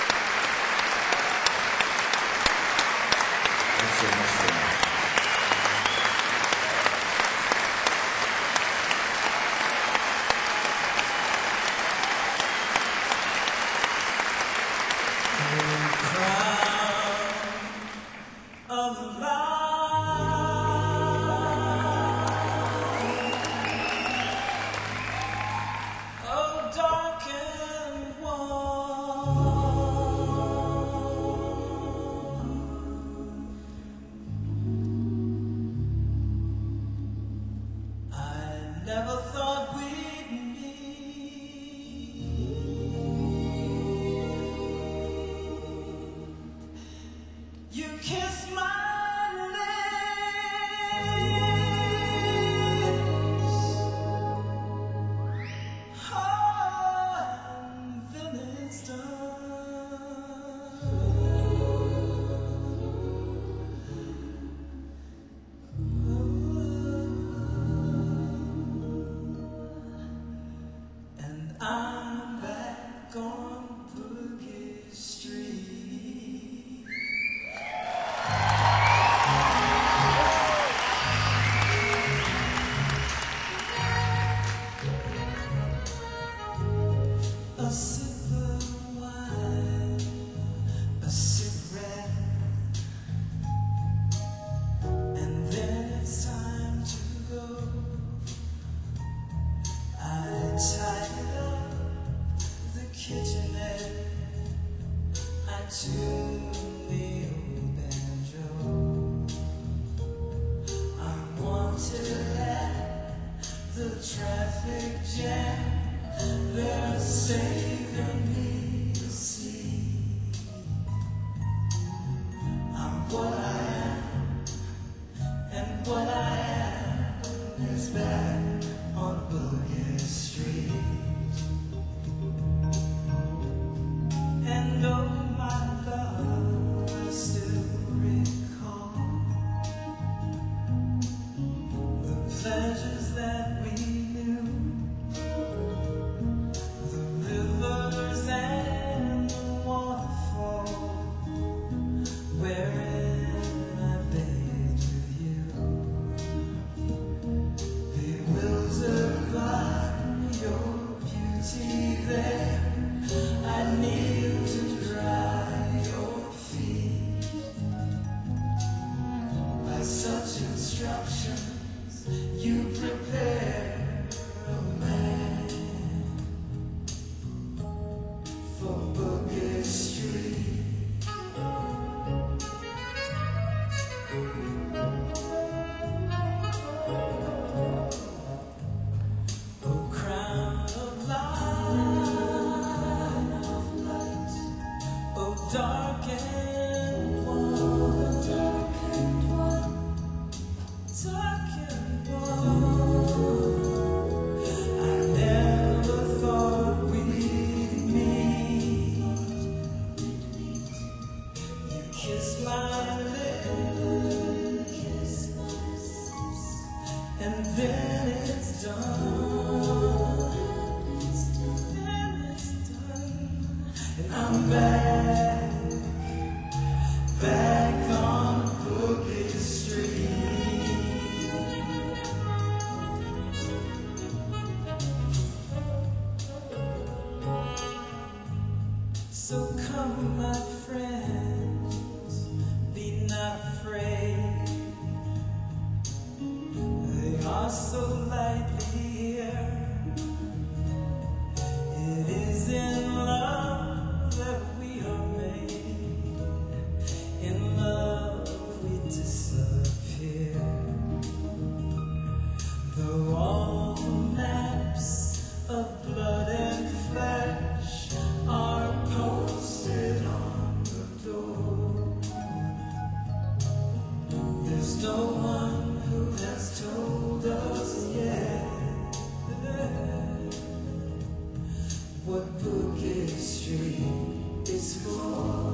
Thanks so much, Tim. kiss my lips, and then it's done. Then it's done, and I'm back, back on Crooked Street. So come, my friends, be not afraid. They are so lightly here. It is in love that we are made. In love we disappear. Though all the maps of blood and flesh are posted on the door, there's no one who has told us yet what Crooked Street is for.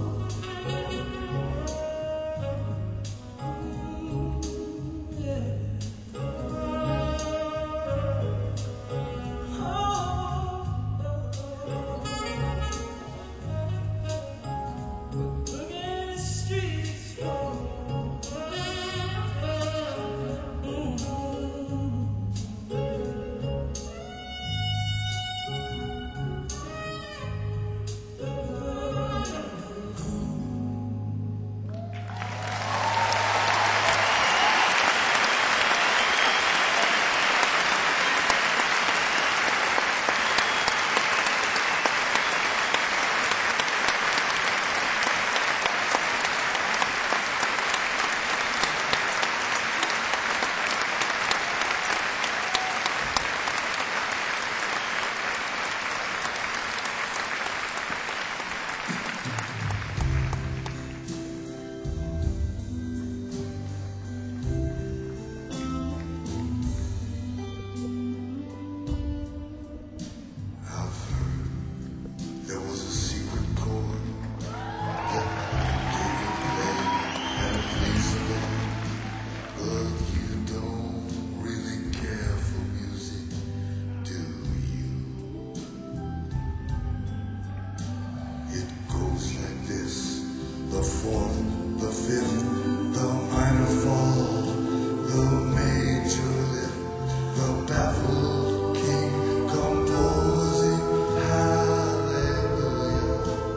The fourth, the fifth, the minor fall, the major lift, the baffled king composing hallelujah,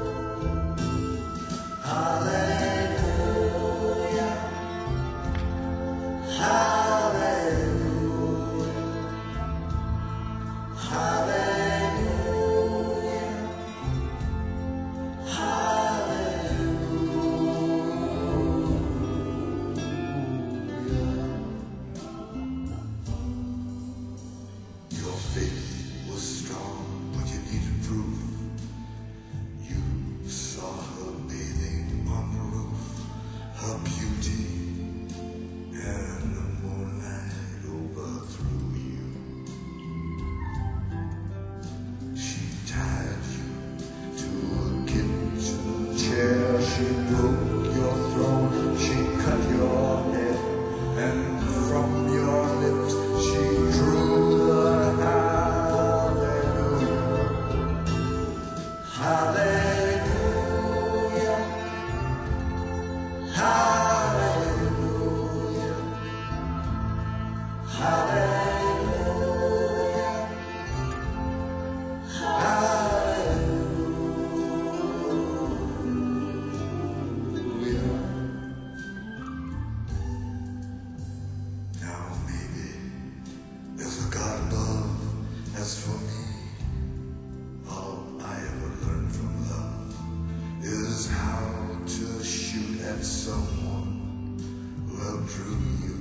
hallelujah, hallelujah, hallelujah, Your faith was strong, but you needed proof. You saw her bathing on the roof, her beauty and the moonlight overthrew you. She tied you to a kitchen chair, she broke your throne, she cut your head, and from your lips she drew the hallelujah, hallelujah, hallelujah, hallelujah. Now maybe there's a God above. As for me, all I ever learned from love is how to shoot at someone who outdrew you.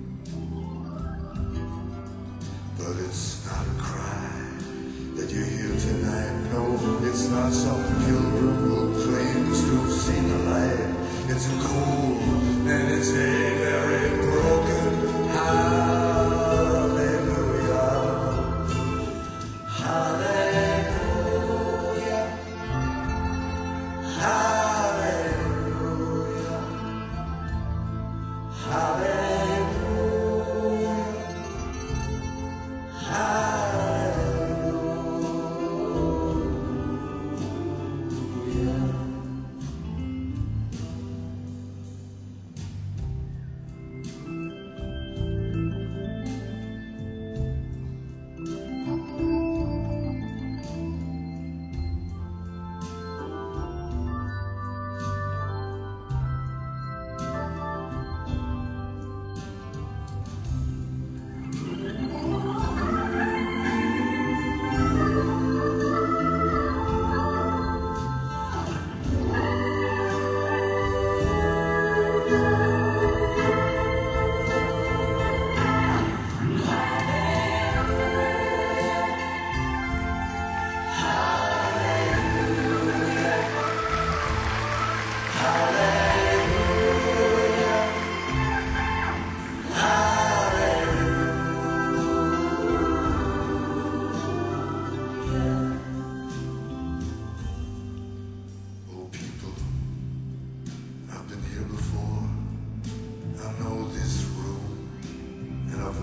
But it's not a cry that you hear tonight. No, it's not some pilgrim who claims to have seen the light. It's cold and it's a very broken hallelujah, hallelujah, hallelujah,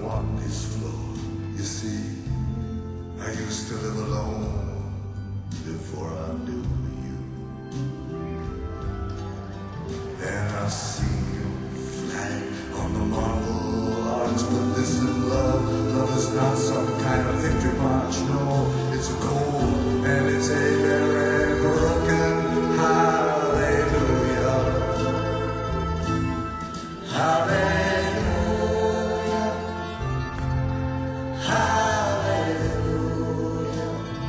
walked this floor. You see, I used to live alone before I knew you. And I've seen you flat on the marble arch, but listen, love, love is not some kind of victory march. No, it's a cold and it's a very broken hallelujah. Hallelujah. Hallelujah.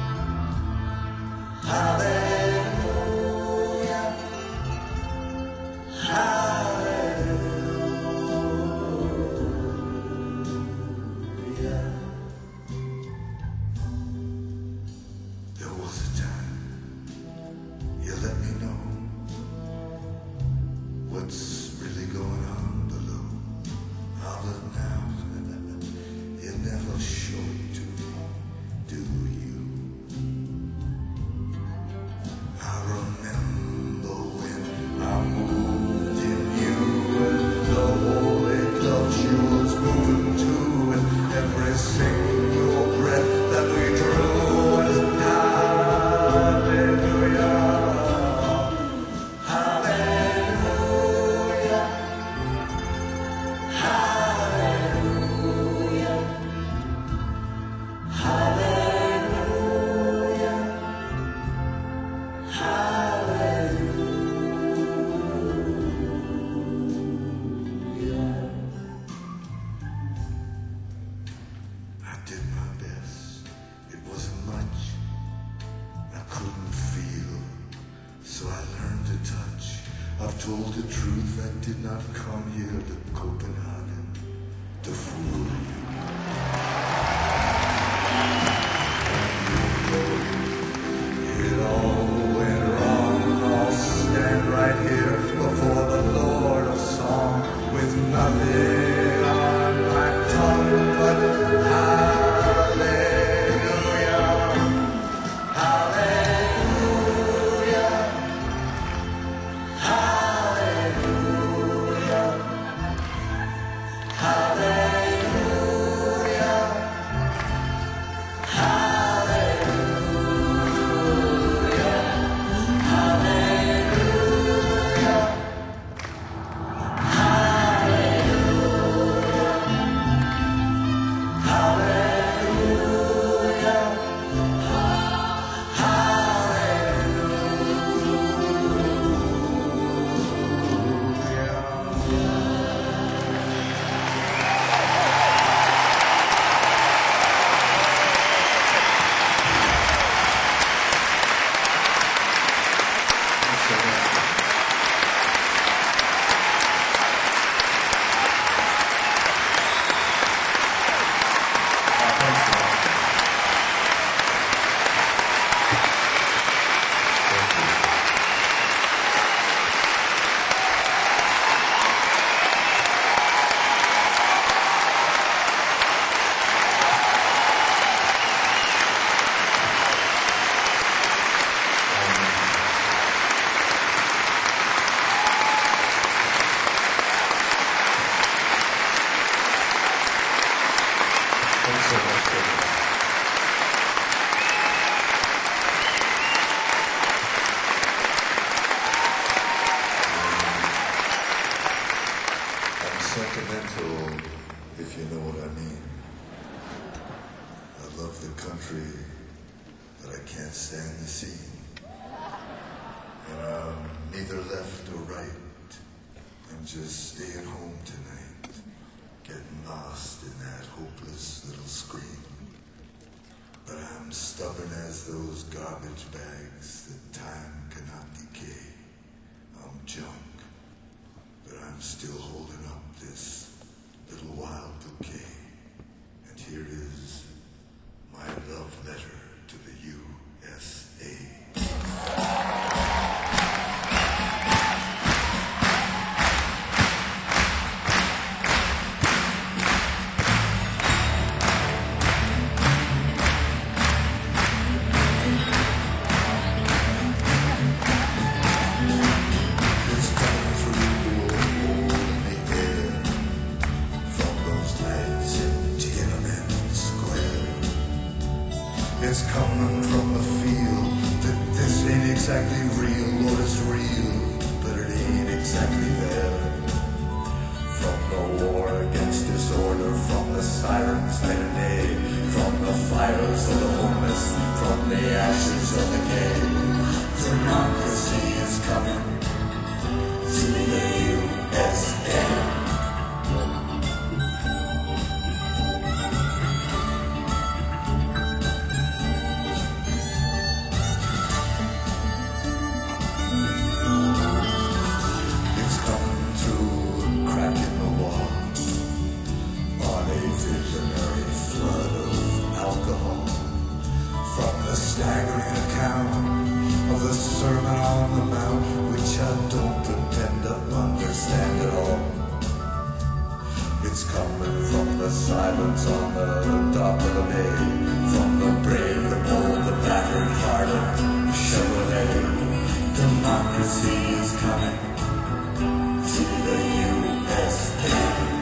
Hallelujah. Hallelujah. There was a time you let me know what's really going on below. Ah, but now you never show it to me, do you? I remember when I moved in you, and the holy love she was moving to, and every single breath that we drew was hallelujah. Hallelujah. Hallelujah. Hallelujah. Hallelujah. I did my best. It wasn't much. I couldn't feel, so I learned to touch. I've told the truth. I did not come here to Copenhagen to fool you. It all went wrong. I'll stand right here before the Lord of Song with nothing on my tongue but hallelujah. Hallelujah. Hallelujah. Hallelujah. Thanks so much, David. I'm sentimental, if you know what I mean. I love the country, but I can't stand the sea. And I'm neither left or right. I'm just staying home tonight, getting lost in that hopeless little screen. But I'm stubborn as those garbage bags that time cannot decay. I'm junk, but I'm still holding up this little wild bouquet. And here is my love letter to the U S A. It's coming through the air from those nights in exactly real, or it's real, but it ain't exactly there. From the war against disorder, from the sirens night and day, from the fires of the homeless, from the ashes of the gay, democracy is coming to the U S A. Staggering account of the Sermon on the Mount, which I don't pretend to understand at all. It's coming from the silence on the dock of the bay, from the brave, the bold, the battered heart of Chevrolet. Democracy is coming to the U S A.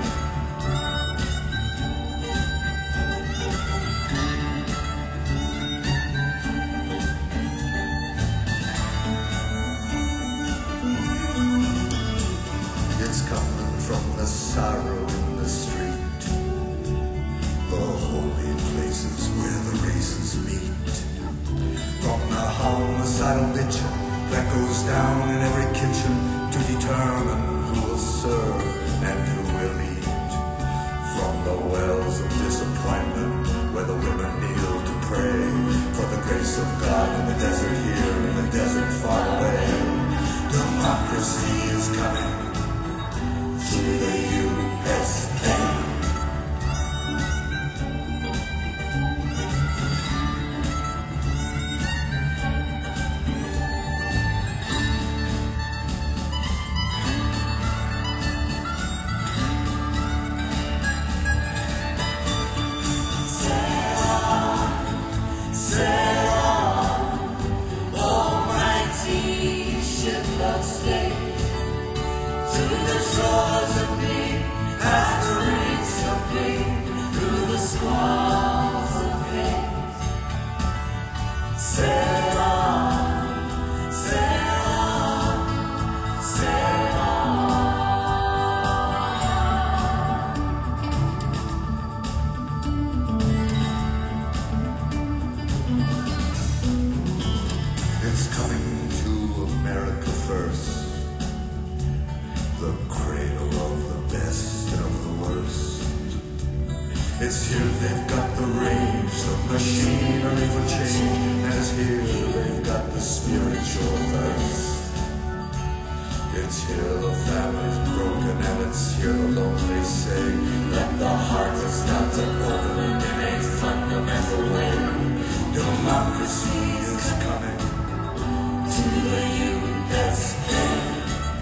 From the sorrow in the street, the holy places where the races meet, from the homicidal bitching that goes down in every kitchen to determine who will serve and who will eat, from the wells of disappointment where the women kneel to pray for the grace of God in the desert here, in the desert far away. Democracy is coming to the U S A. Sail on, sail on, almighty ship of state, to the shores of me, past the reefs of me, through the squalls of hate. Sail on, sail on, sail on. It's coming to America first, the cradle of the best and of the worst. It's here they've got the rage, the machinery for change, and it's here they've got the spiritual thirst. It's here the family's broken, and it's here the lonely say that the heart has got to open in a fundamental way. Democracy is coming to the U S A.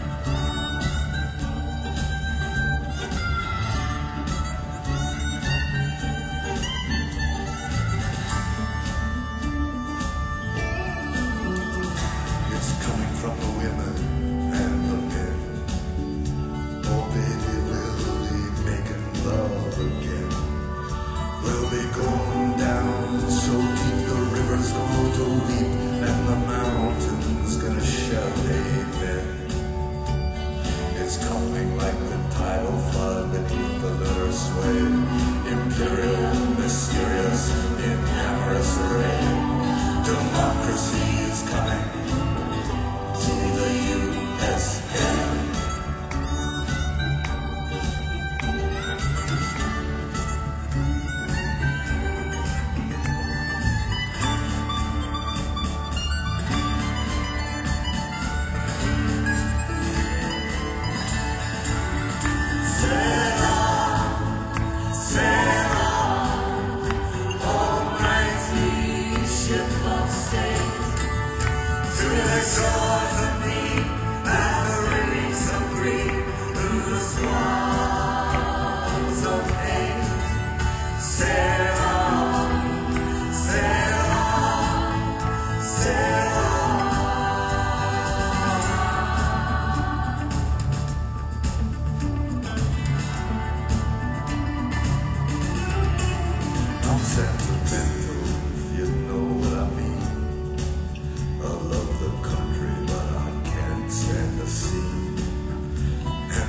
From the women and the men. Oh baby, we'll be making love again. We'll be going down so deep the river's going to weep, and the mountains gonna shout amen. It's coming like the tidal flood beneath the lunar sway, imperial, mysterious, in amorous array. Democracy is coming to the U S A. Sail on, sail on, almighty ship of state, to the shores of me, and the release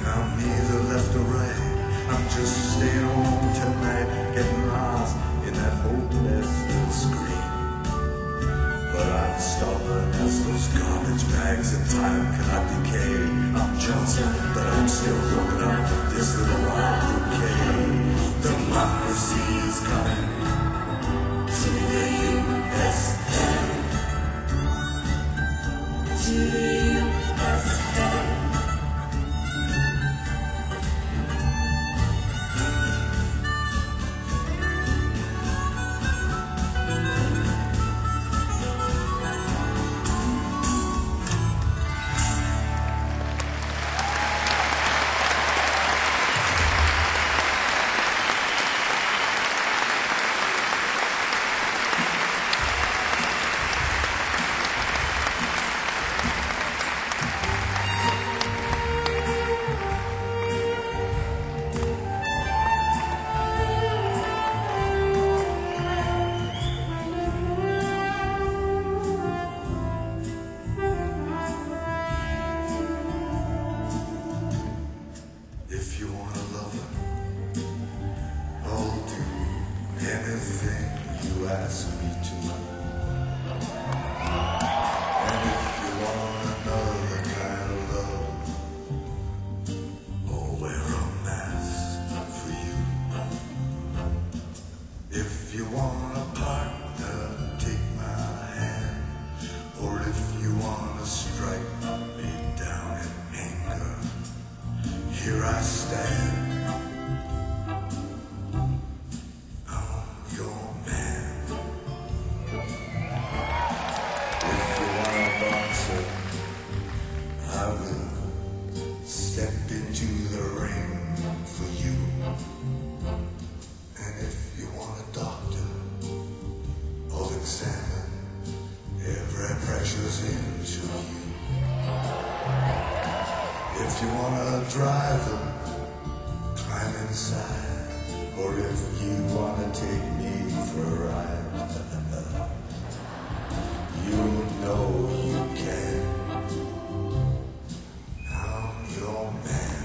I'm neither left or right. I'm just staying home tonight, getting lost in that hopeless little screen. But I'm stubborn as those garbage bags and time cannot decay. I'm Johnson, but I'm still growing up this little wild bouquet. Democracy is coming to the U S A. To the U S A. If you want a lover, I'll do anything you ask me to. And if you want another kind of love, I'll wear a mask for you. If you want a partner, take my hand. Or if you want to strike me down in anger, here I stand. I'm your man. If you want a boxer, I will step into the ring for you. And if you want a doctor, I'll examine every precious inch of you. If you want a driver, climb inside. Or if you want to take me for a ride, you know you can. I'm your man.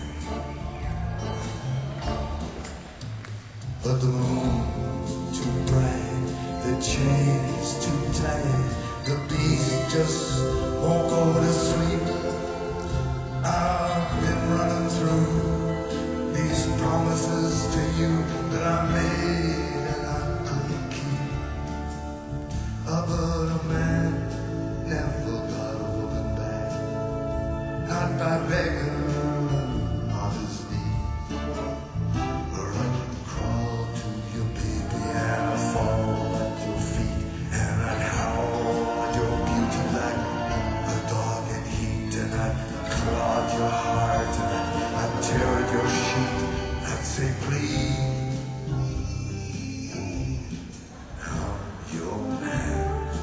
But the moon's too bright, the chain's too tight, the beast just won't go to sleep. I've been running through these promises to you that I made and I couldn't keep. Uh, but a man never got a woman back, not by begging on his knees. Or I can crawl to your baby and I fall at your feet and I'd howl at your beauty like a dog in heat, and I'd clawed your heart and I'd, I'd tear at your sheet. I'd say please, I'm your man.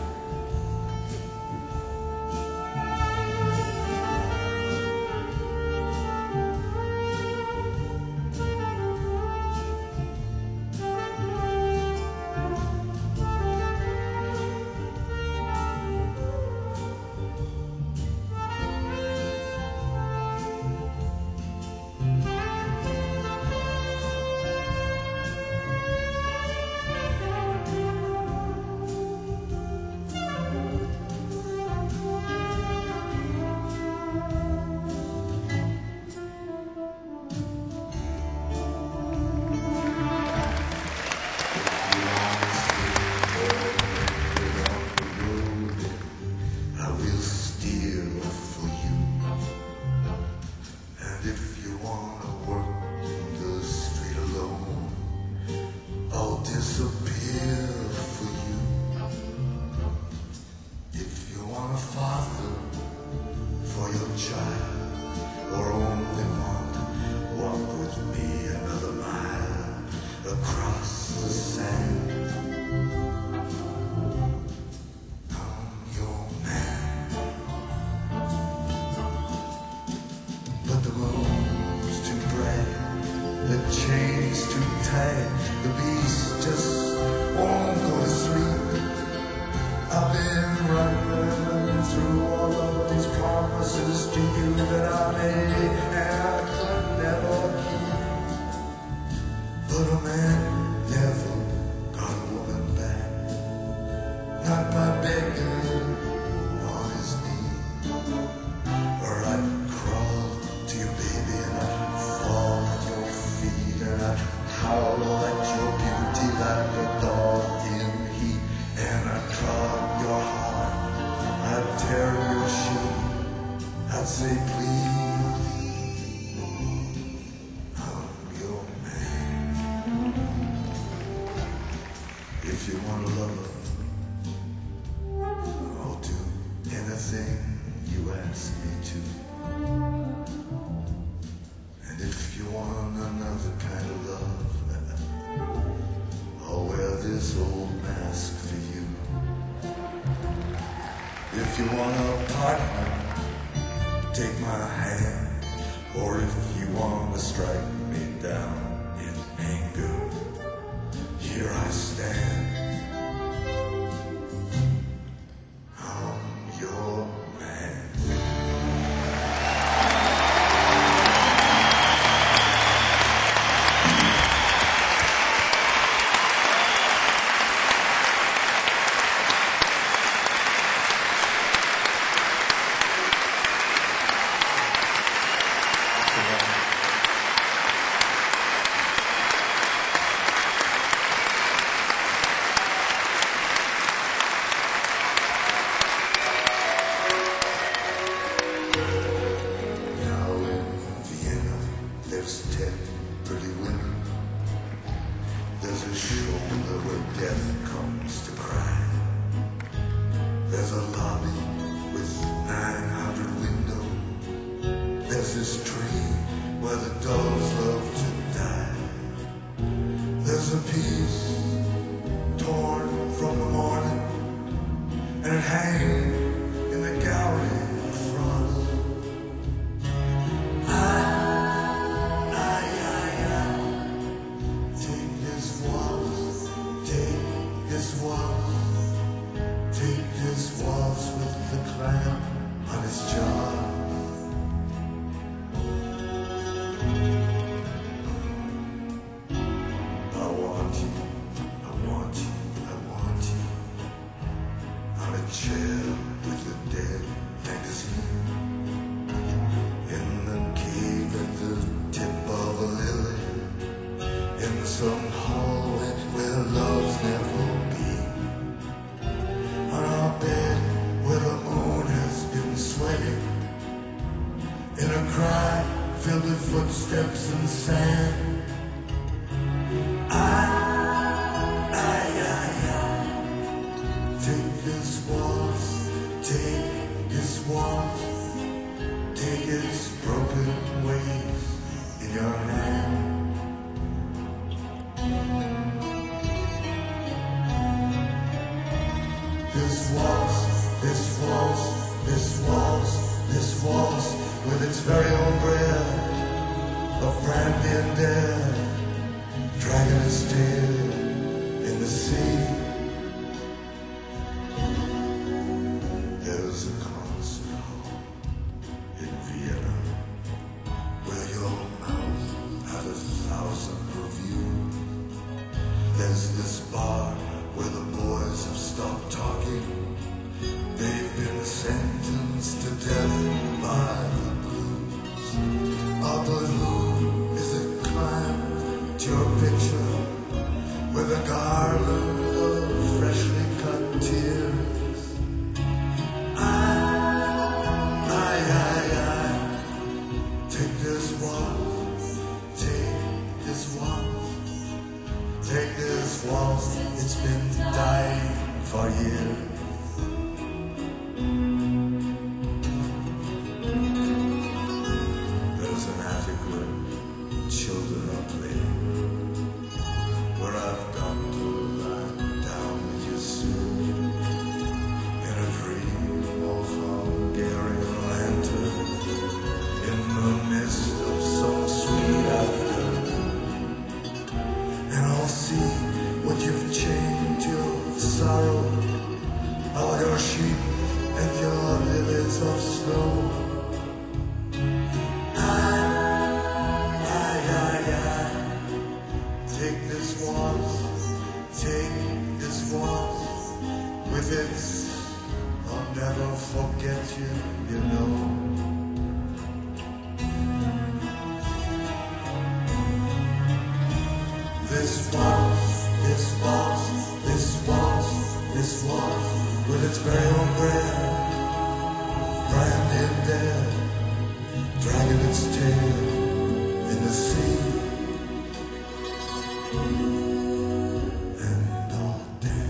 Disappear for you. If you want a father for your child, or only want to walk with me another mile across the sand, I'm your man. But the moon's too bright, the chain's too tight, the beast just won't go to sleep. I've been running through all of these promises to you that I made, and I couldn't If you want a lover, I'll do anything you ask me to. And if you want another kind of love, I'll wear this old mask for you. If you want a partner, take my hand. Or if you want to strike me down in anger, here I stand. I'm your man. There's ten pretty women. There's a shoulder where death comes to cry. There's a lobby with nine hundred windows. There's this tree where the doves love to die. There's a piece torn from the morning, and it hangs in the gallery of frost. Take this waltz with the clam on his jaw. I want you, I want you, I want you. On a chair with a dead magazine. In the cave at the tip of a lily. In some hallway where love's never been. On our bed where the moon has been swaying. In a cry filled with footsteps and sand. I, I, I, I. Take this waltz, take this waltz. Take its broken waves in your hand. This waltz, this waltz, this waltz, this waltz, with its very own breath of brandy and death, dragging its tail in the sea. There's a concert hall in Vienna, where your mouth had a thousand reviews. There's this bar where the boys have stopped talking. They've been sentenced to death by the blues. Oh, but who is it climbed to your picture with a garland of freshly cut tears? I, I, I, I, take this waltz, take this waltz, take this waltz. It's been dying for years. There's an attic where children are playing, where I've got to lie down with you soon. In a dream of Hungarian lantern, in the midst of some sweet afternoon. And I'll see what you've chained your sorrow, all your sheep and your lilies of snow. I, I, I, I, take this waltz, take this waltz, with its I'll never forget you, you know. This waltz, this waltz, this waltz, this waltz, with its very own breath, brandy and death, dragging its tail in the sea. And all day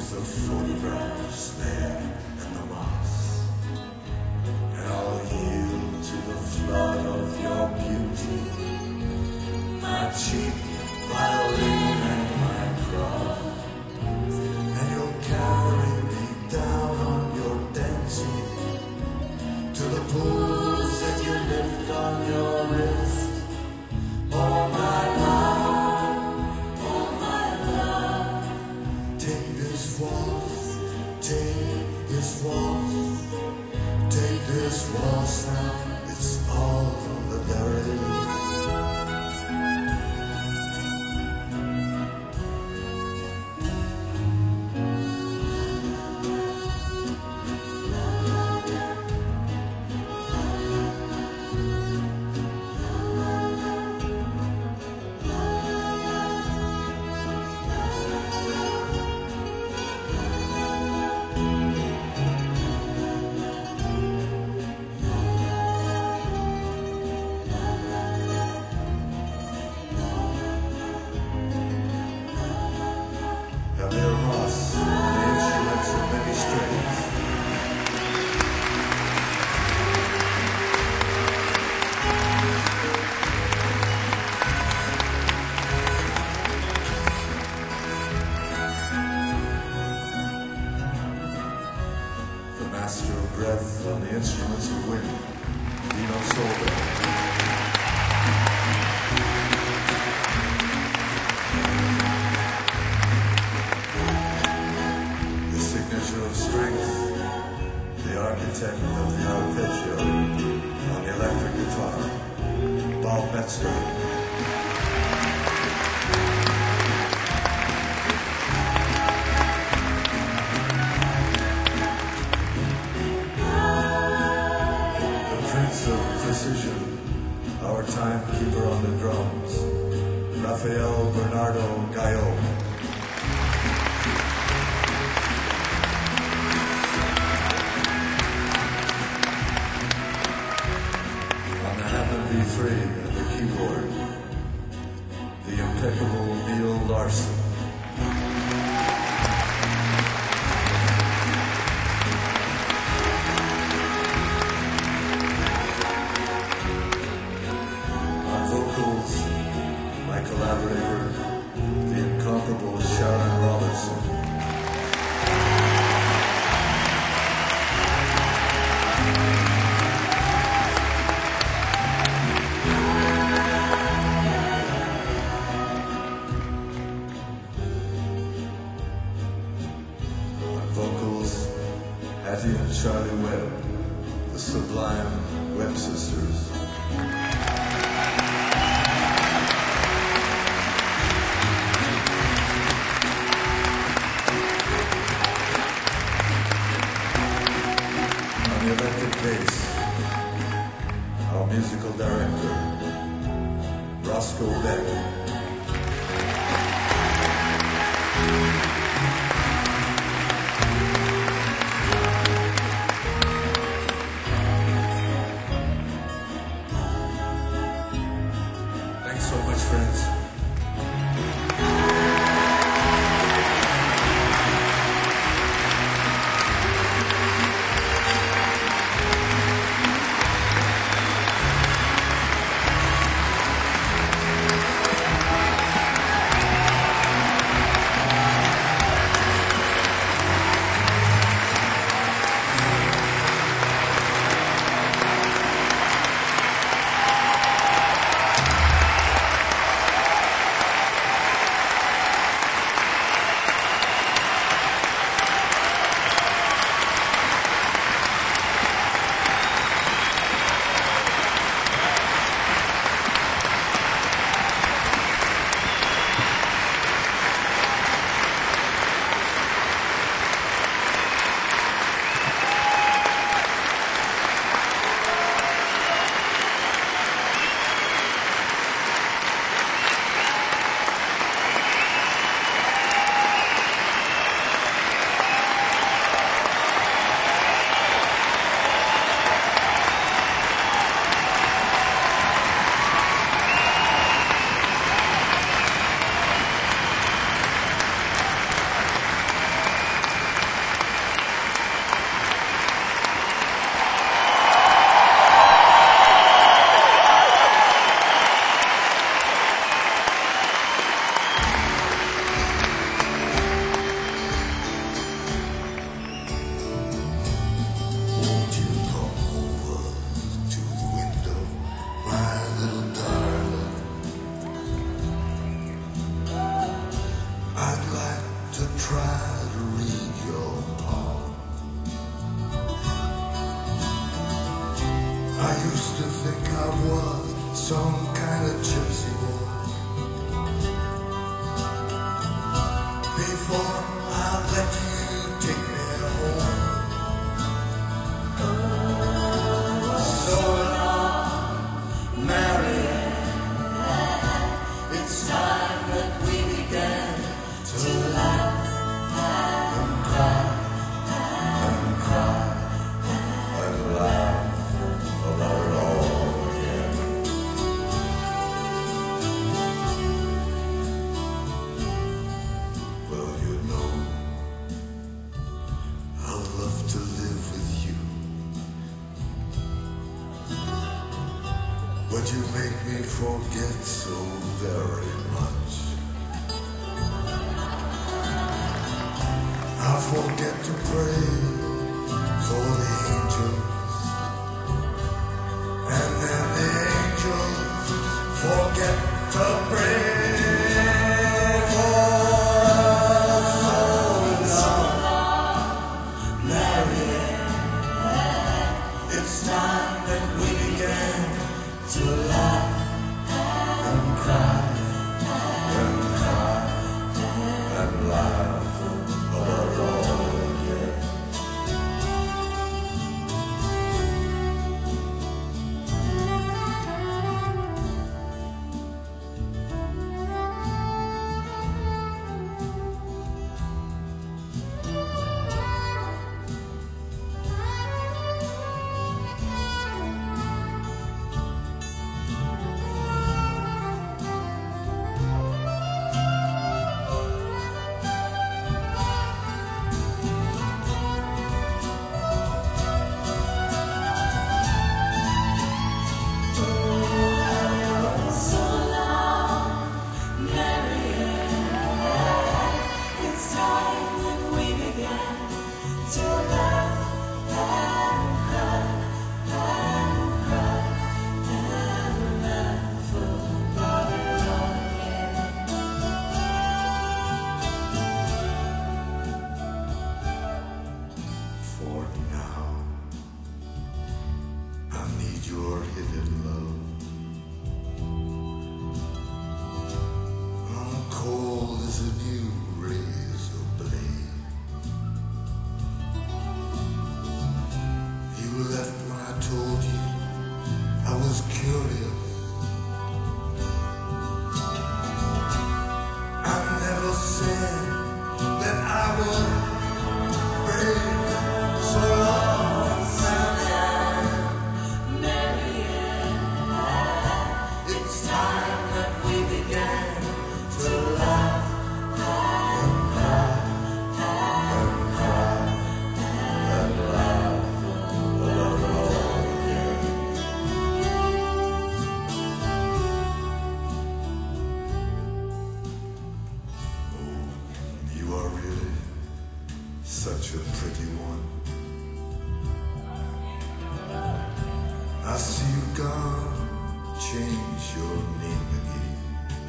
pictures of photographs there in the moss. And I'll yield to the flood of your beauty, my cheap violin and my cross. And you'll carry me down on your dancing to the pools that you lift on your wrist. Oh my love, oh my love, take this waltz, take this waltz, take this waltz now, it's all that there is. Javier Ross, the instruments of many strings. The master of breath on the instruments of wind, Dino Solberg. Of strength, the architect of the arpeggio on the electric guitar, Bob Metzger. The prince of precision, our timekeeper on the drums, Rafael Bernardo Gallo. Free at the keyboard, the impeccable Neil Larson. On vocals, my collaborator, the incomparable Sharon Robinson. Vocals, Hattie and Charlie Webb, the sublime Webb sisters. On the electric bass, our musical director, Roscoe Beck. Thanks so much, friends. some kind of gypsy boy. Before I let you take me home. So long, Marianne, it's time that we began to laugh and cry and cry and laugh about it all again. Well, you know, I'd love to live with you, but you make me forget so very much. I forget to pray for the angels, and then the angels forget to pray for us. So long, Marianne, it's time that we began to laugh and cry and cry and laugh about it all again. For now, I need your hidden love. I'm cold as a new razor blade. You left when I told you I was curious. I never said that I would break. So long, Marianne, it's time that we began to laugh and cry and cry and laugh about it all again. Oh, you are really such a pretty one. I see you gone, change your name again.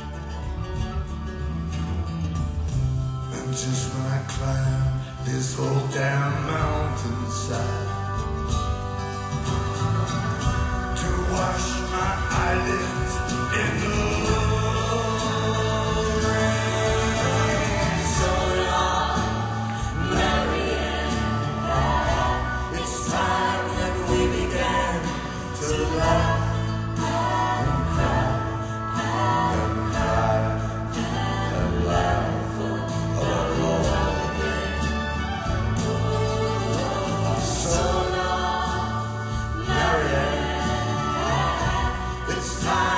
And just when I climb this whole damn mountainside to wash my eyelids in the rain. So long, Marianne, it's time that we began to laugh and cry and cry and laugh about it all again. So long, Marianne, it's time.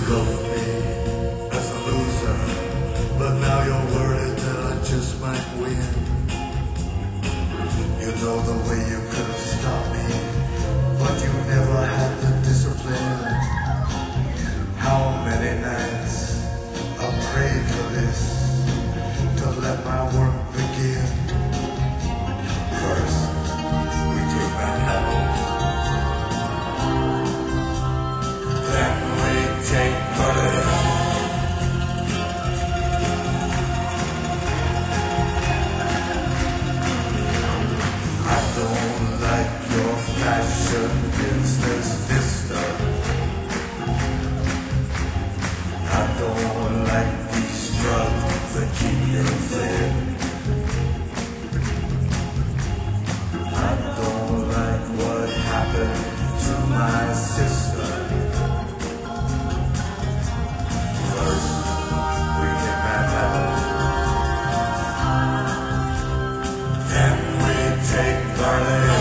wrote me as a loser, but now you're worried that I just might win. You know the way you could have stopped me, but you never had the discipline. How many nights I prayed for this, to let my work begin. First, we take Manhattan. Then we take Berlin. I don't like your fashion business, mister. I don't like these drugs that keep you thin. I don't like what happened to my sister. First, we get Manhattan. Then we take Berlin.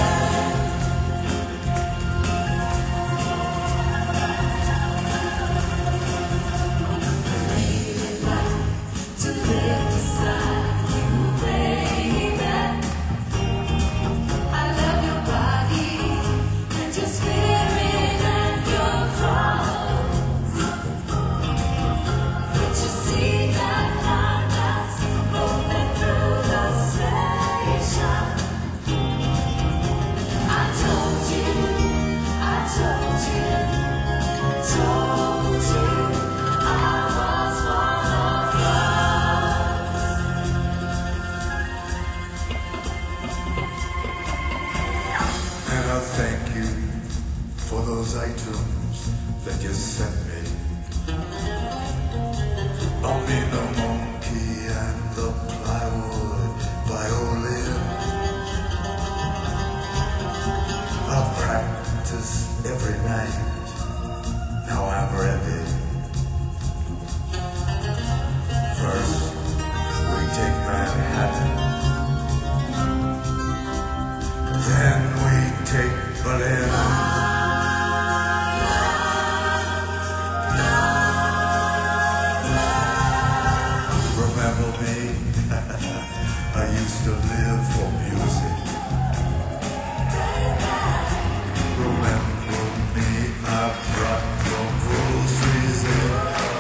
To live beside you, baby. I love your body and your spirit and your clothes. But you see that line that's moving through the station. I told you, I told you, told you I was one of yours. And I thank you for those items that you sent me. I'll be the monkey and the plywood violin. I've practiced every night. Now I'm ready. First, we take Manhattan. Then we take Berlin. Remember me? I used to live for music. Remember me? I brought your groceries in.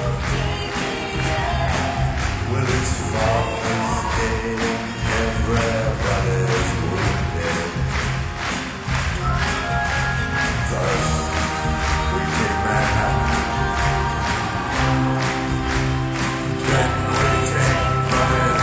Well, it's Father's Day. Everybody's wounded. First, we take Manhattan. Then we take Berlin.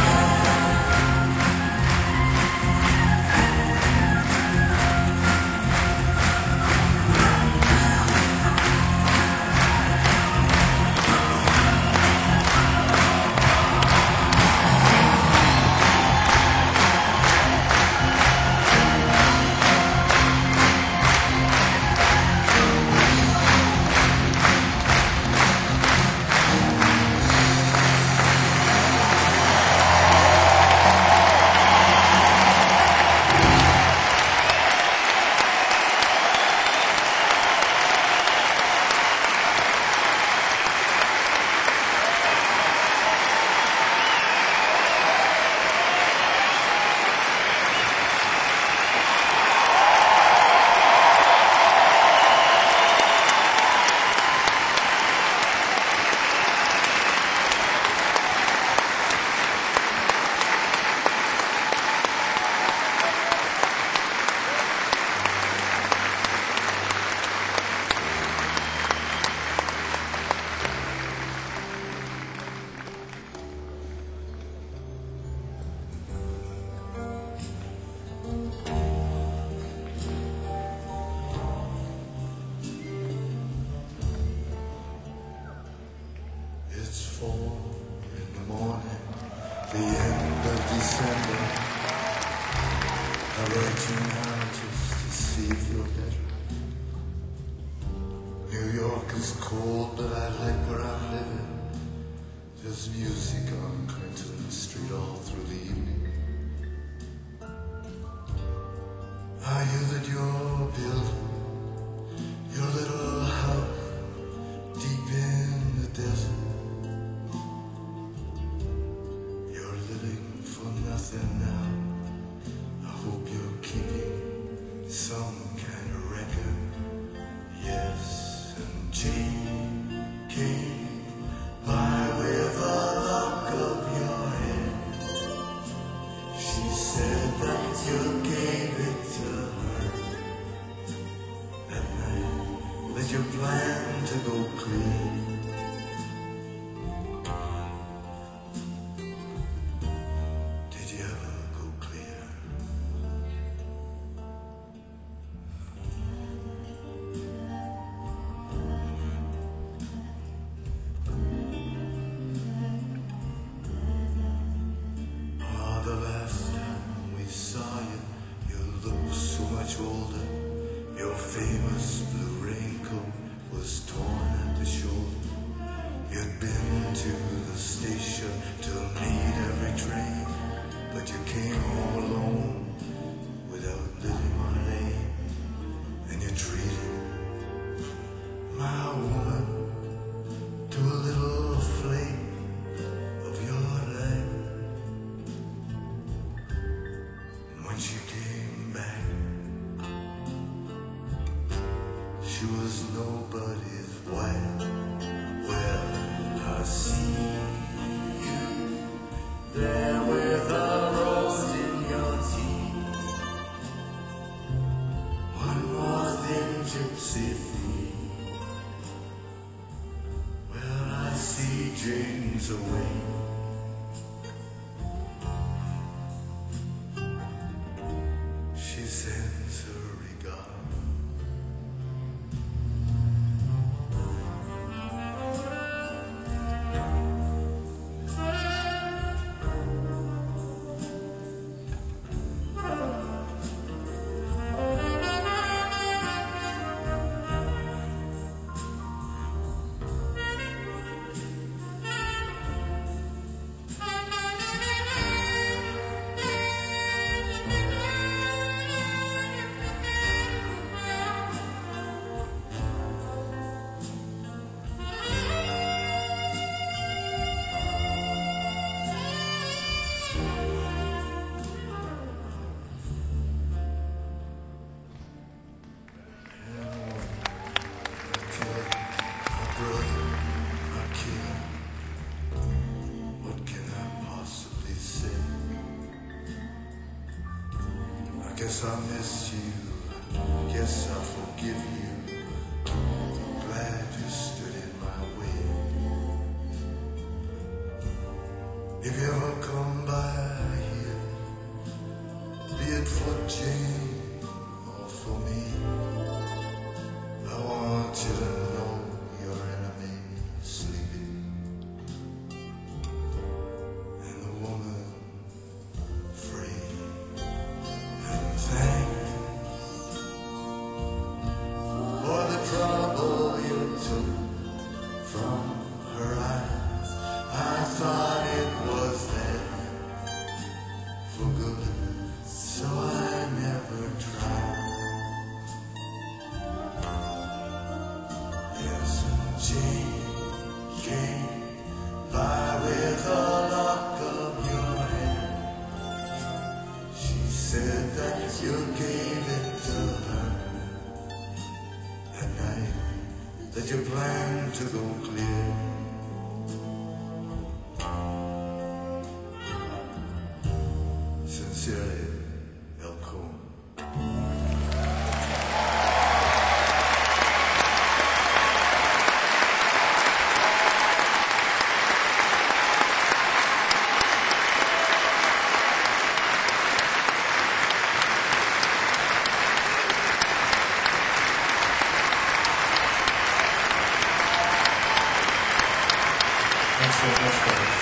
It's four in the morning, the end of December. I write you now just to see if you're better. New York is cold, but I like where I'm living. There's music on Clinton Street all through the evening. I hear that you're building your little house deep in Jane's away. She sends her regard. Guess I miss you, guess I forgive you. Glad you stood in my way. If you ever come by here, be it for Jane or for me, I want you to know your enemy is sleeping, and the woman free. Thanks for the trouble you took from her eyes. I thought it was there for good, so I never tried. Yes, Jane came by with a lock of your hair. She said that you gave it to her at night, that you planned to go clear. Sincerely, El Coon. Thanks so much, folks.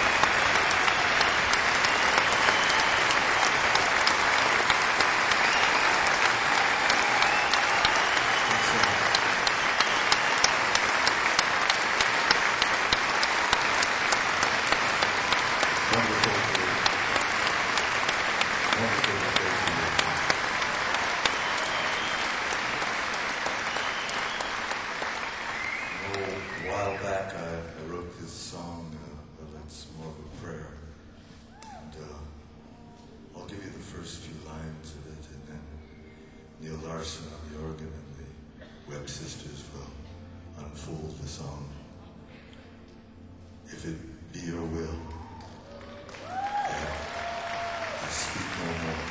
Thanks so much. Wonderful to, wonderful to play for you. Oh, a while back, I, I wrote this song uh, that's more of a prayer. And uh, I'll give you the first few lines of it, and then Neil Larson on the organ and the Webb sisters will unfold the song. If it be your will, that I speak no more,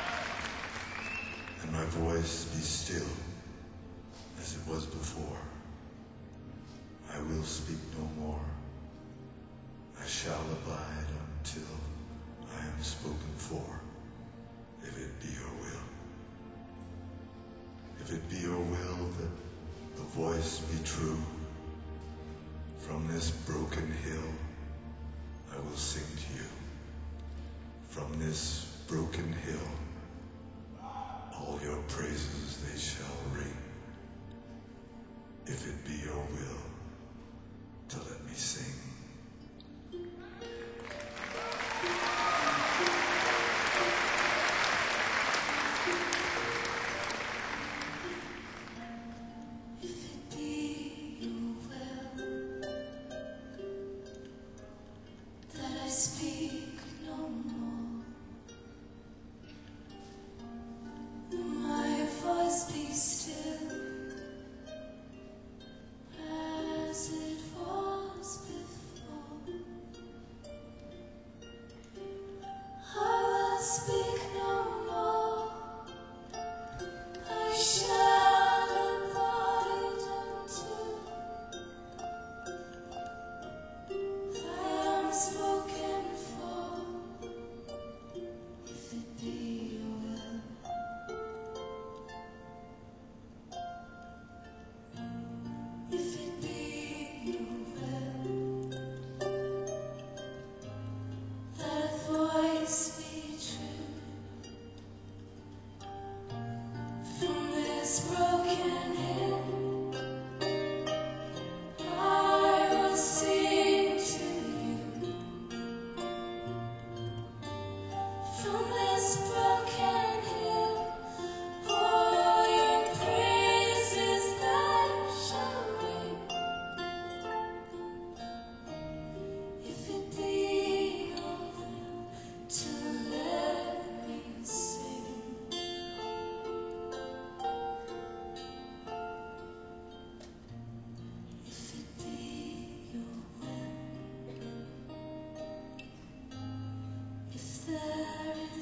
and my voice be still as it was before. I will speak no more. I shall abide until I am spoken for, if it be your will. If it be your will that the voice be true, from this broken hill I will sing to you. From this broken hill all your praises they shall ring. If it be your will to let me sing. If it be your will that I speak no more, my voice be still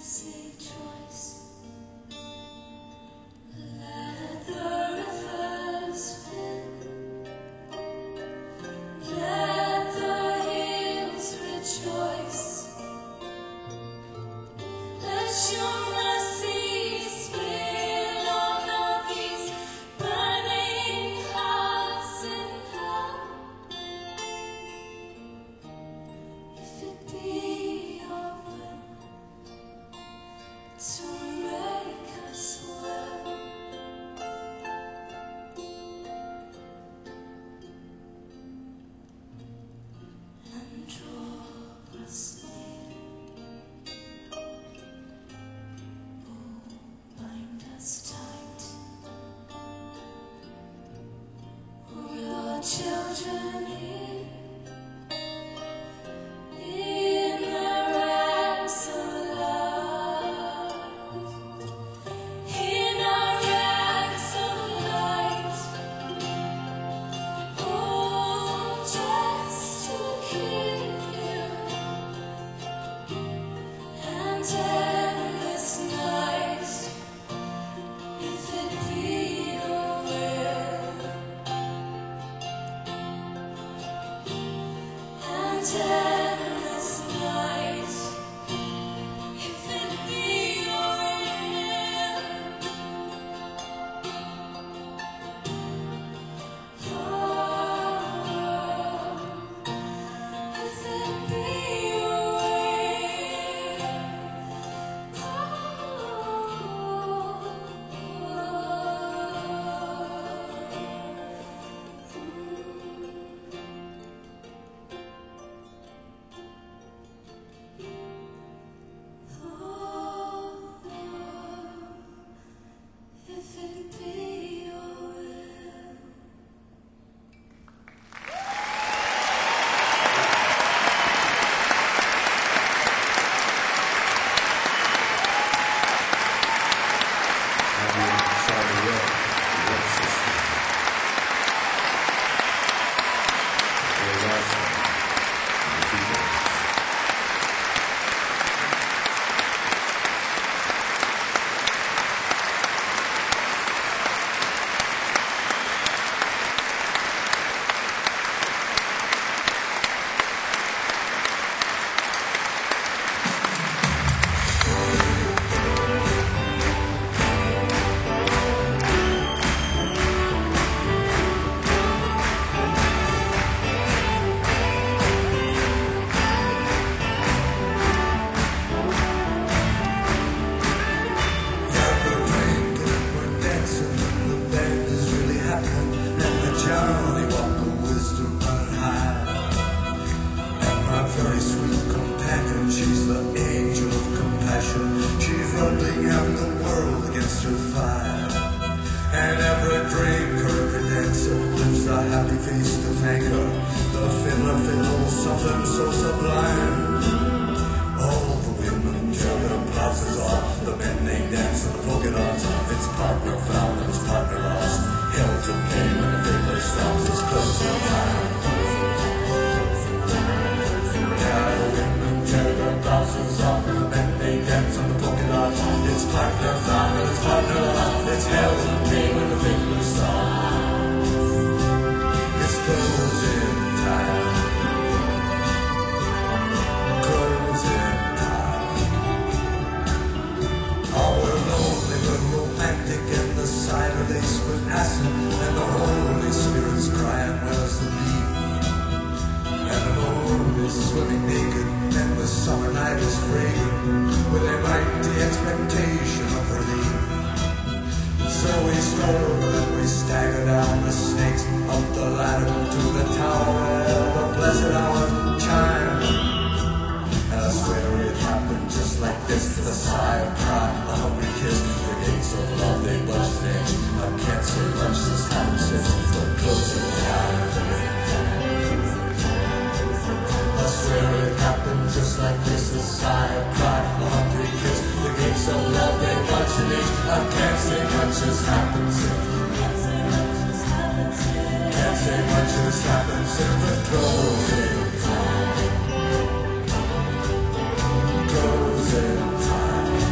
say twice. Let the rivers fill. Let the hills rejoice. Let your mercy spill on all these burning hearts in hell. If it be your will to make us well, and draw us near, oh, bind us tight, oh, your children here, in the ranks of love, in our ranks of light, oh, just to keep you, and end this night, if it be your will, and end this night, if it be your will. Oh, if it be your will. Oh, if it be your will. Charlie Red, the Red System. Ray Larson, the keyboards. She's the angel of compassion. She's running out the world against her fire. And every drinker, every dancer lifts a happy face to thank her. The fiddler fiddles something so sublime. All the women tear their blouses off. The men they dance in the polka dots. Its partner found and its partner lost. Hell to pay when the fiddler stops his clothes on time. Yeah, the women tear their blouses off. The men they dance on the polka dots. Its partner found and its partner lost. It's hell to pay when the fiddler stops. It's closing time. Closing time. Oh, we're lonely, we're romantic, and the cider lace with acid, and the Holy Spirit's crying, where's the beef? And the moon is swimming naked, and the summer night is fragrant with a mighty expectation of relief. So we stroll and we stagger down the snakes, up the ladder to the tower where the blessed hour chimes. And I swear it happened just like this, the sigh of pride, the hungry kiss, the gates of love they budged in. I can't say much this happened since the closing time. I swear it happened just like this, the sigh of pride, the hungry kiss, the gates of love they budged in. I can't say much has happened since. Can't say much has happened since the closing time. Closing time.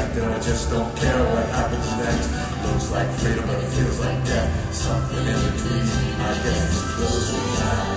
expected. I just don't care what happens next. Looks like freedom, but it feels like death. Something in between, I guess it's closing time.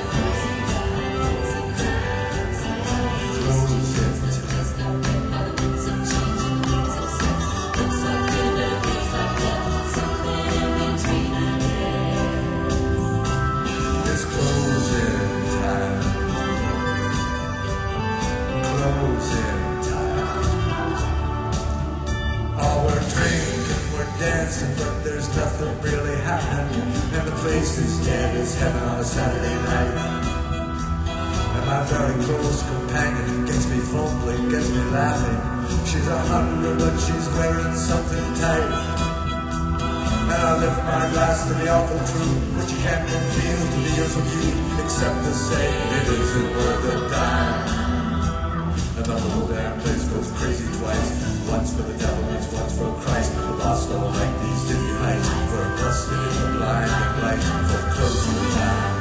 But there's nothing really happening, and the place is dead as heaven on a Saturday night. And my very close companion gets me fumbling, gets me laughing. She's a hundred, but she's wearing something tight. And I lift my glass to the awful truth, but you can't feel the deals of you, except to say it isn't worth a dime. And the whole damn place goes crazy twice. Once for the devil, and once for Christ. The lost don't like these city heights. We're busted in the blinding light for closing time.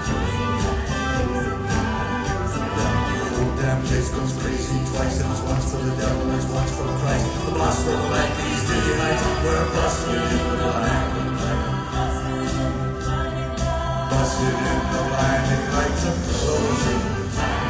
The whole damn place goes crazy twice. And it's once for the devil, and once for Christ. The lost don't like these city heights. We're busted in the blinding light. Busted in the blinding lights of closing time.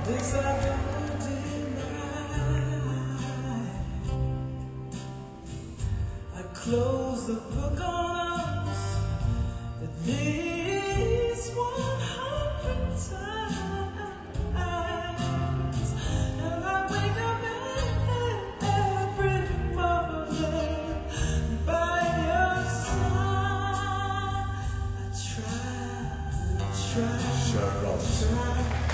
This I don't deny. I close the book on us at least one hundred times, and I wake up every morning by your side. I try, I try, Shut up. try.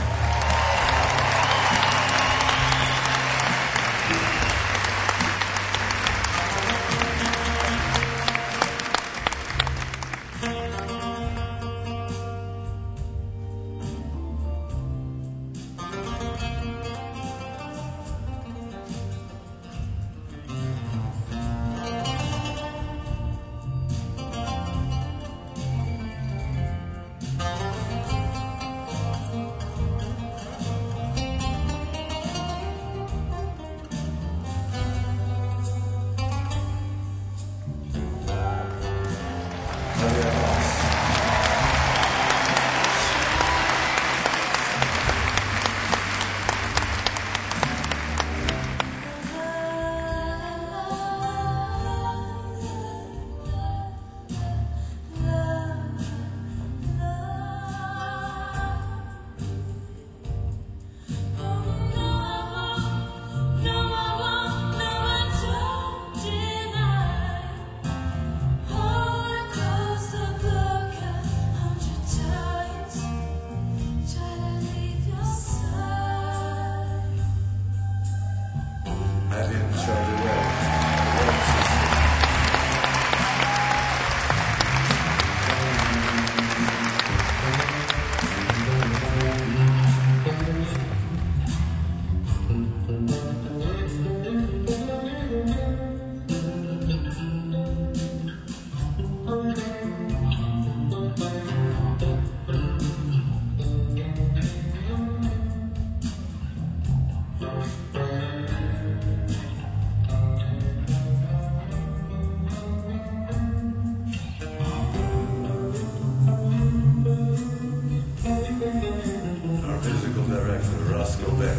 I didn't shut it off. The love system. Our physical director, Roscoe Beck.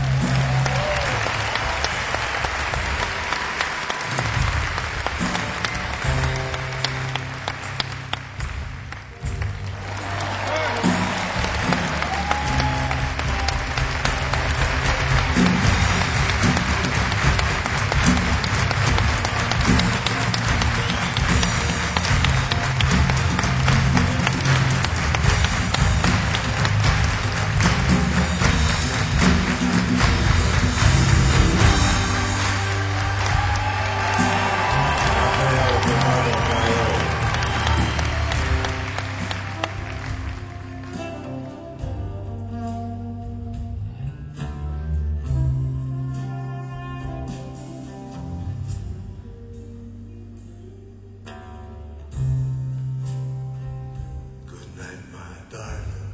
Good night, my darling.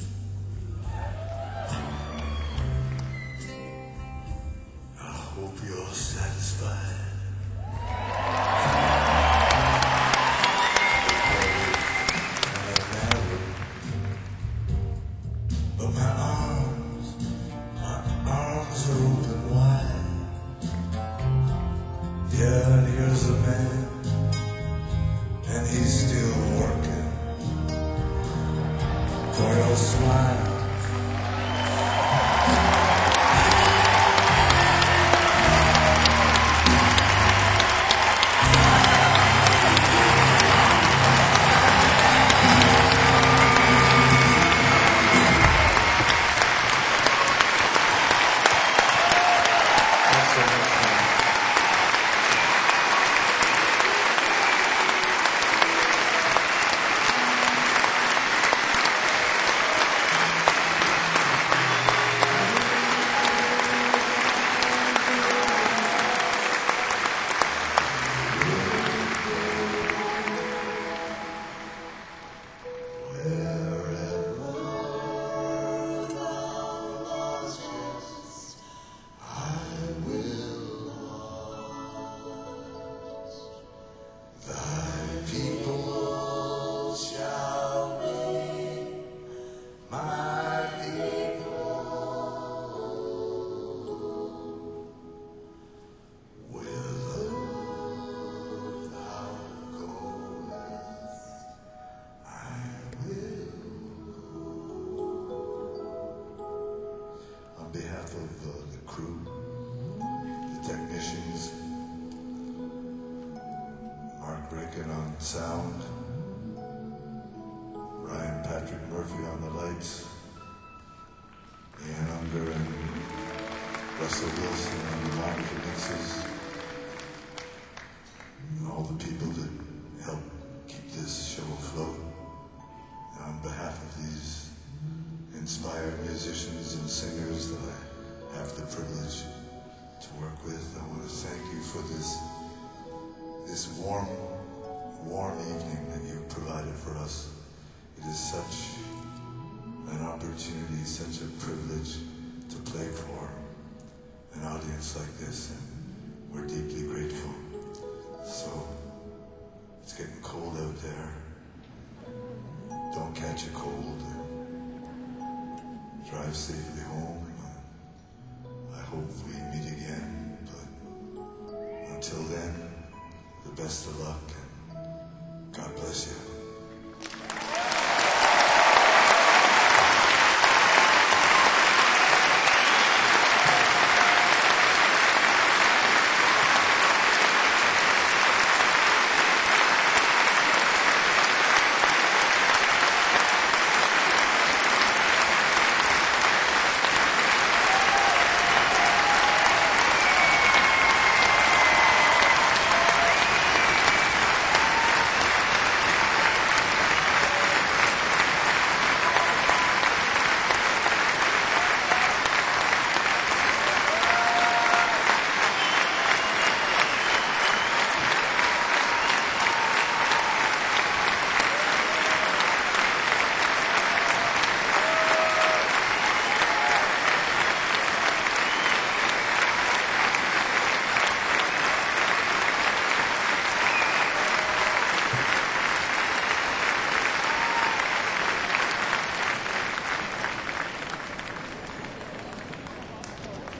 I hope you're satisfied. But my arms, my arms are open wide. Yeah, and here's a man, and he's still working for your smile. behalf of uh, the crew, the technicians, Mark Ricken on sound, Ryan Patrick Murphy on the lights, Ian Unger and Russell Wilson on the monitor mixes, and all the people that help keep this show afloat. And on behalf of these inspired musicians and singers that I have the privilege to work with, I want to thank you for this this warm, warm evening that you've provided for us. It is such an opportunity, such a privilege to play for an audience like this, and we're deeply grateful. So, it's getting cold out there. Don't catch a cold. Drive safely home. I hope we meet again, but until then, the best of luck, and God bless you.